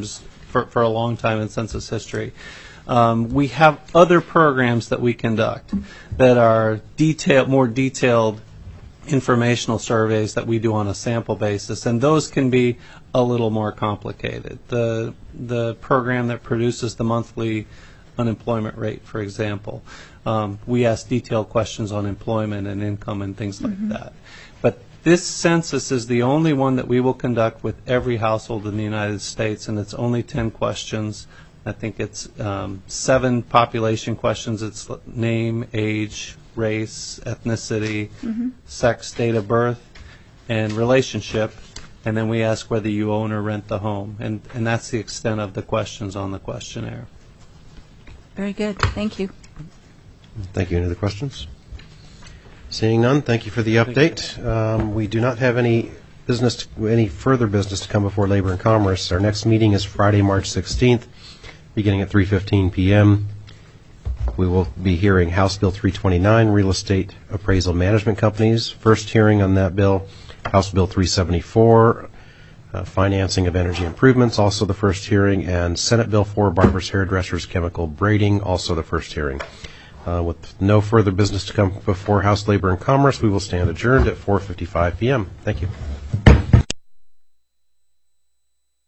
for, for a long time in census history. Um, we have other programs that we conduct that are detailed, more detailed informational surveys that we do on a sample basis, and those can be a little more complicated. The the program that produces the monthly unemployment rate, for example, um, we ask detailed questions on employment and income and things like mm-hmm. that. But this census is the only one that we will conduct with every household in the United States, and it's only ten questions. I think it's um, seven population questions. It's name, age, race, ethnicity, mm-hmm. sex, date of birth, and relationship. And then we ask whether you own or rent the home. And, and that's the extent of the questions on the questionnaire. Very good. Thank you. Thank you. Any other questions? Seeing none, thank you for the update. Um, we do not have any business, to, any further business to come before Labor and Commerce. Our next meeting is Friday, March sixteenth, beginning at three fifteen p.m. We will be hearing House Bill three twenty-nine, Real Estate Appraisal Management Companies. First hearing on that bill, House Bill three seventy-four, uh, Financing of Energy Improvements, also the first hearing, and Senate Bill four, Barbers, Hairdressers, Chemical Braiding, also the first hearing. Uh, with no further business to come before House Labor and Commerce, we will stand adjourned at four fifty-five p.m. Thank you.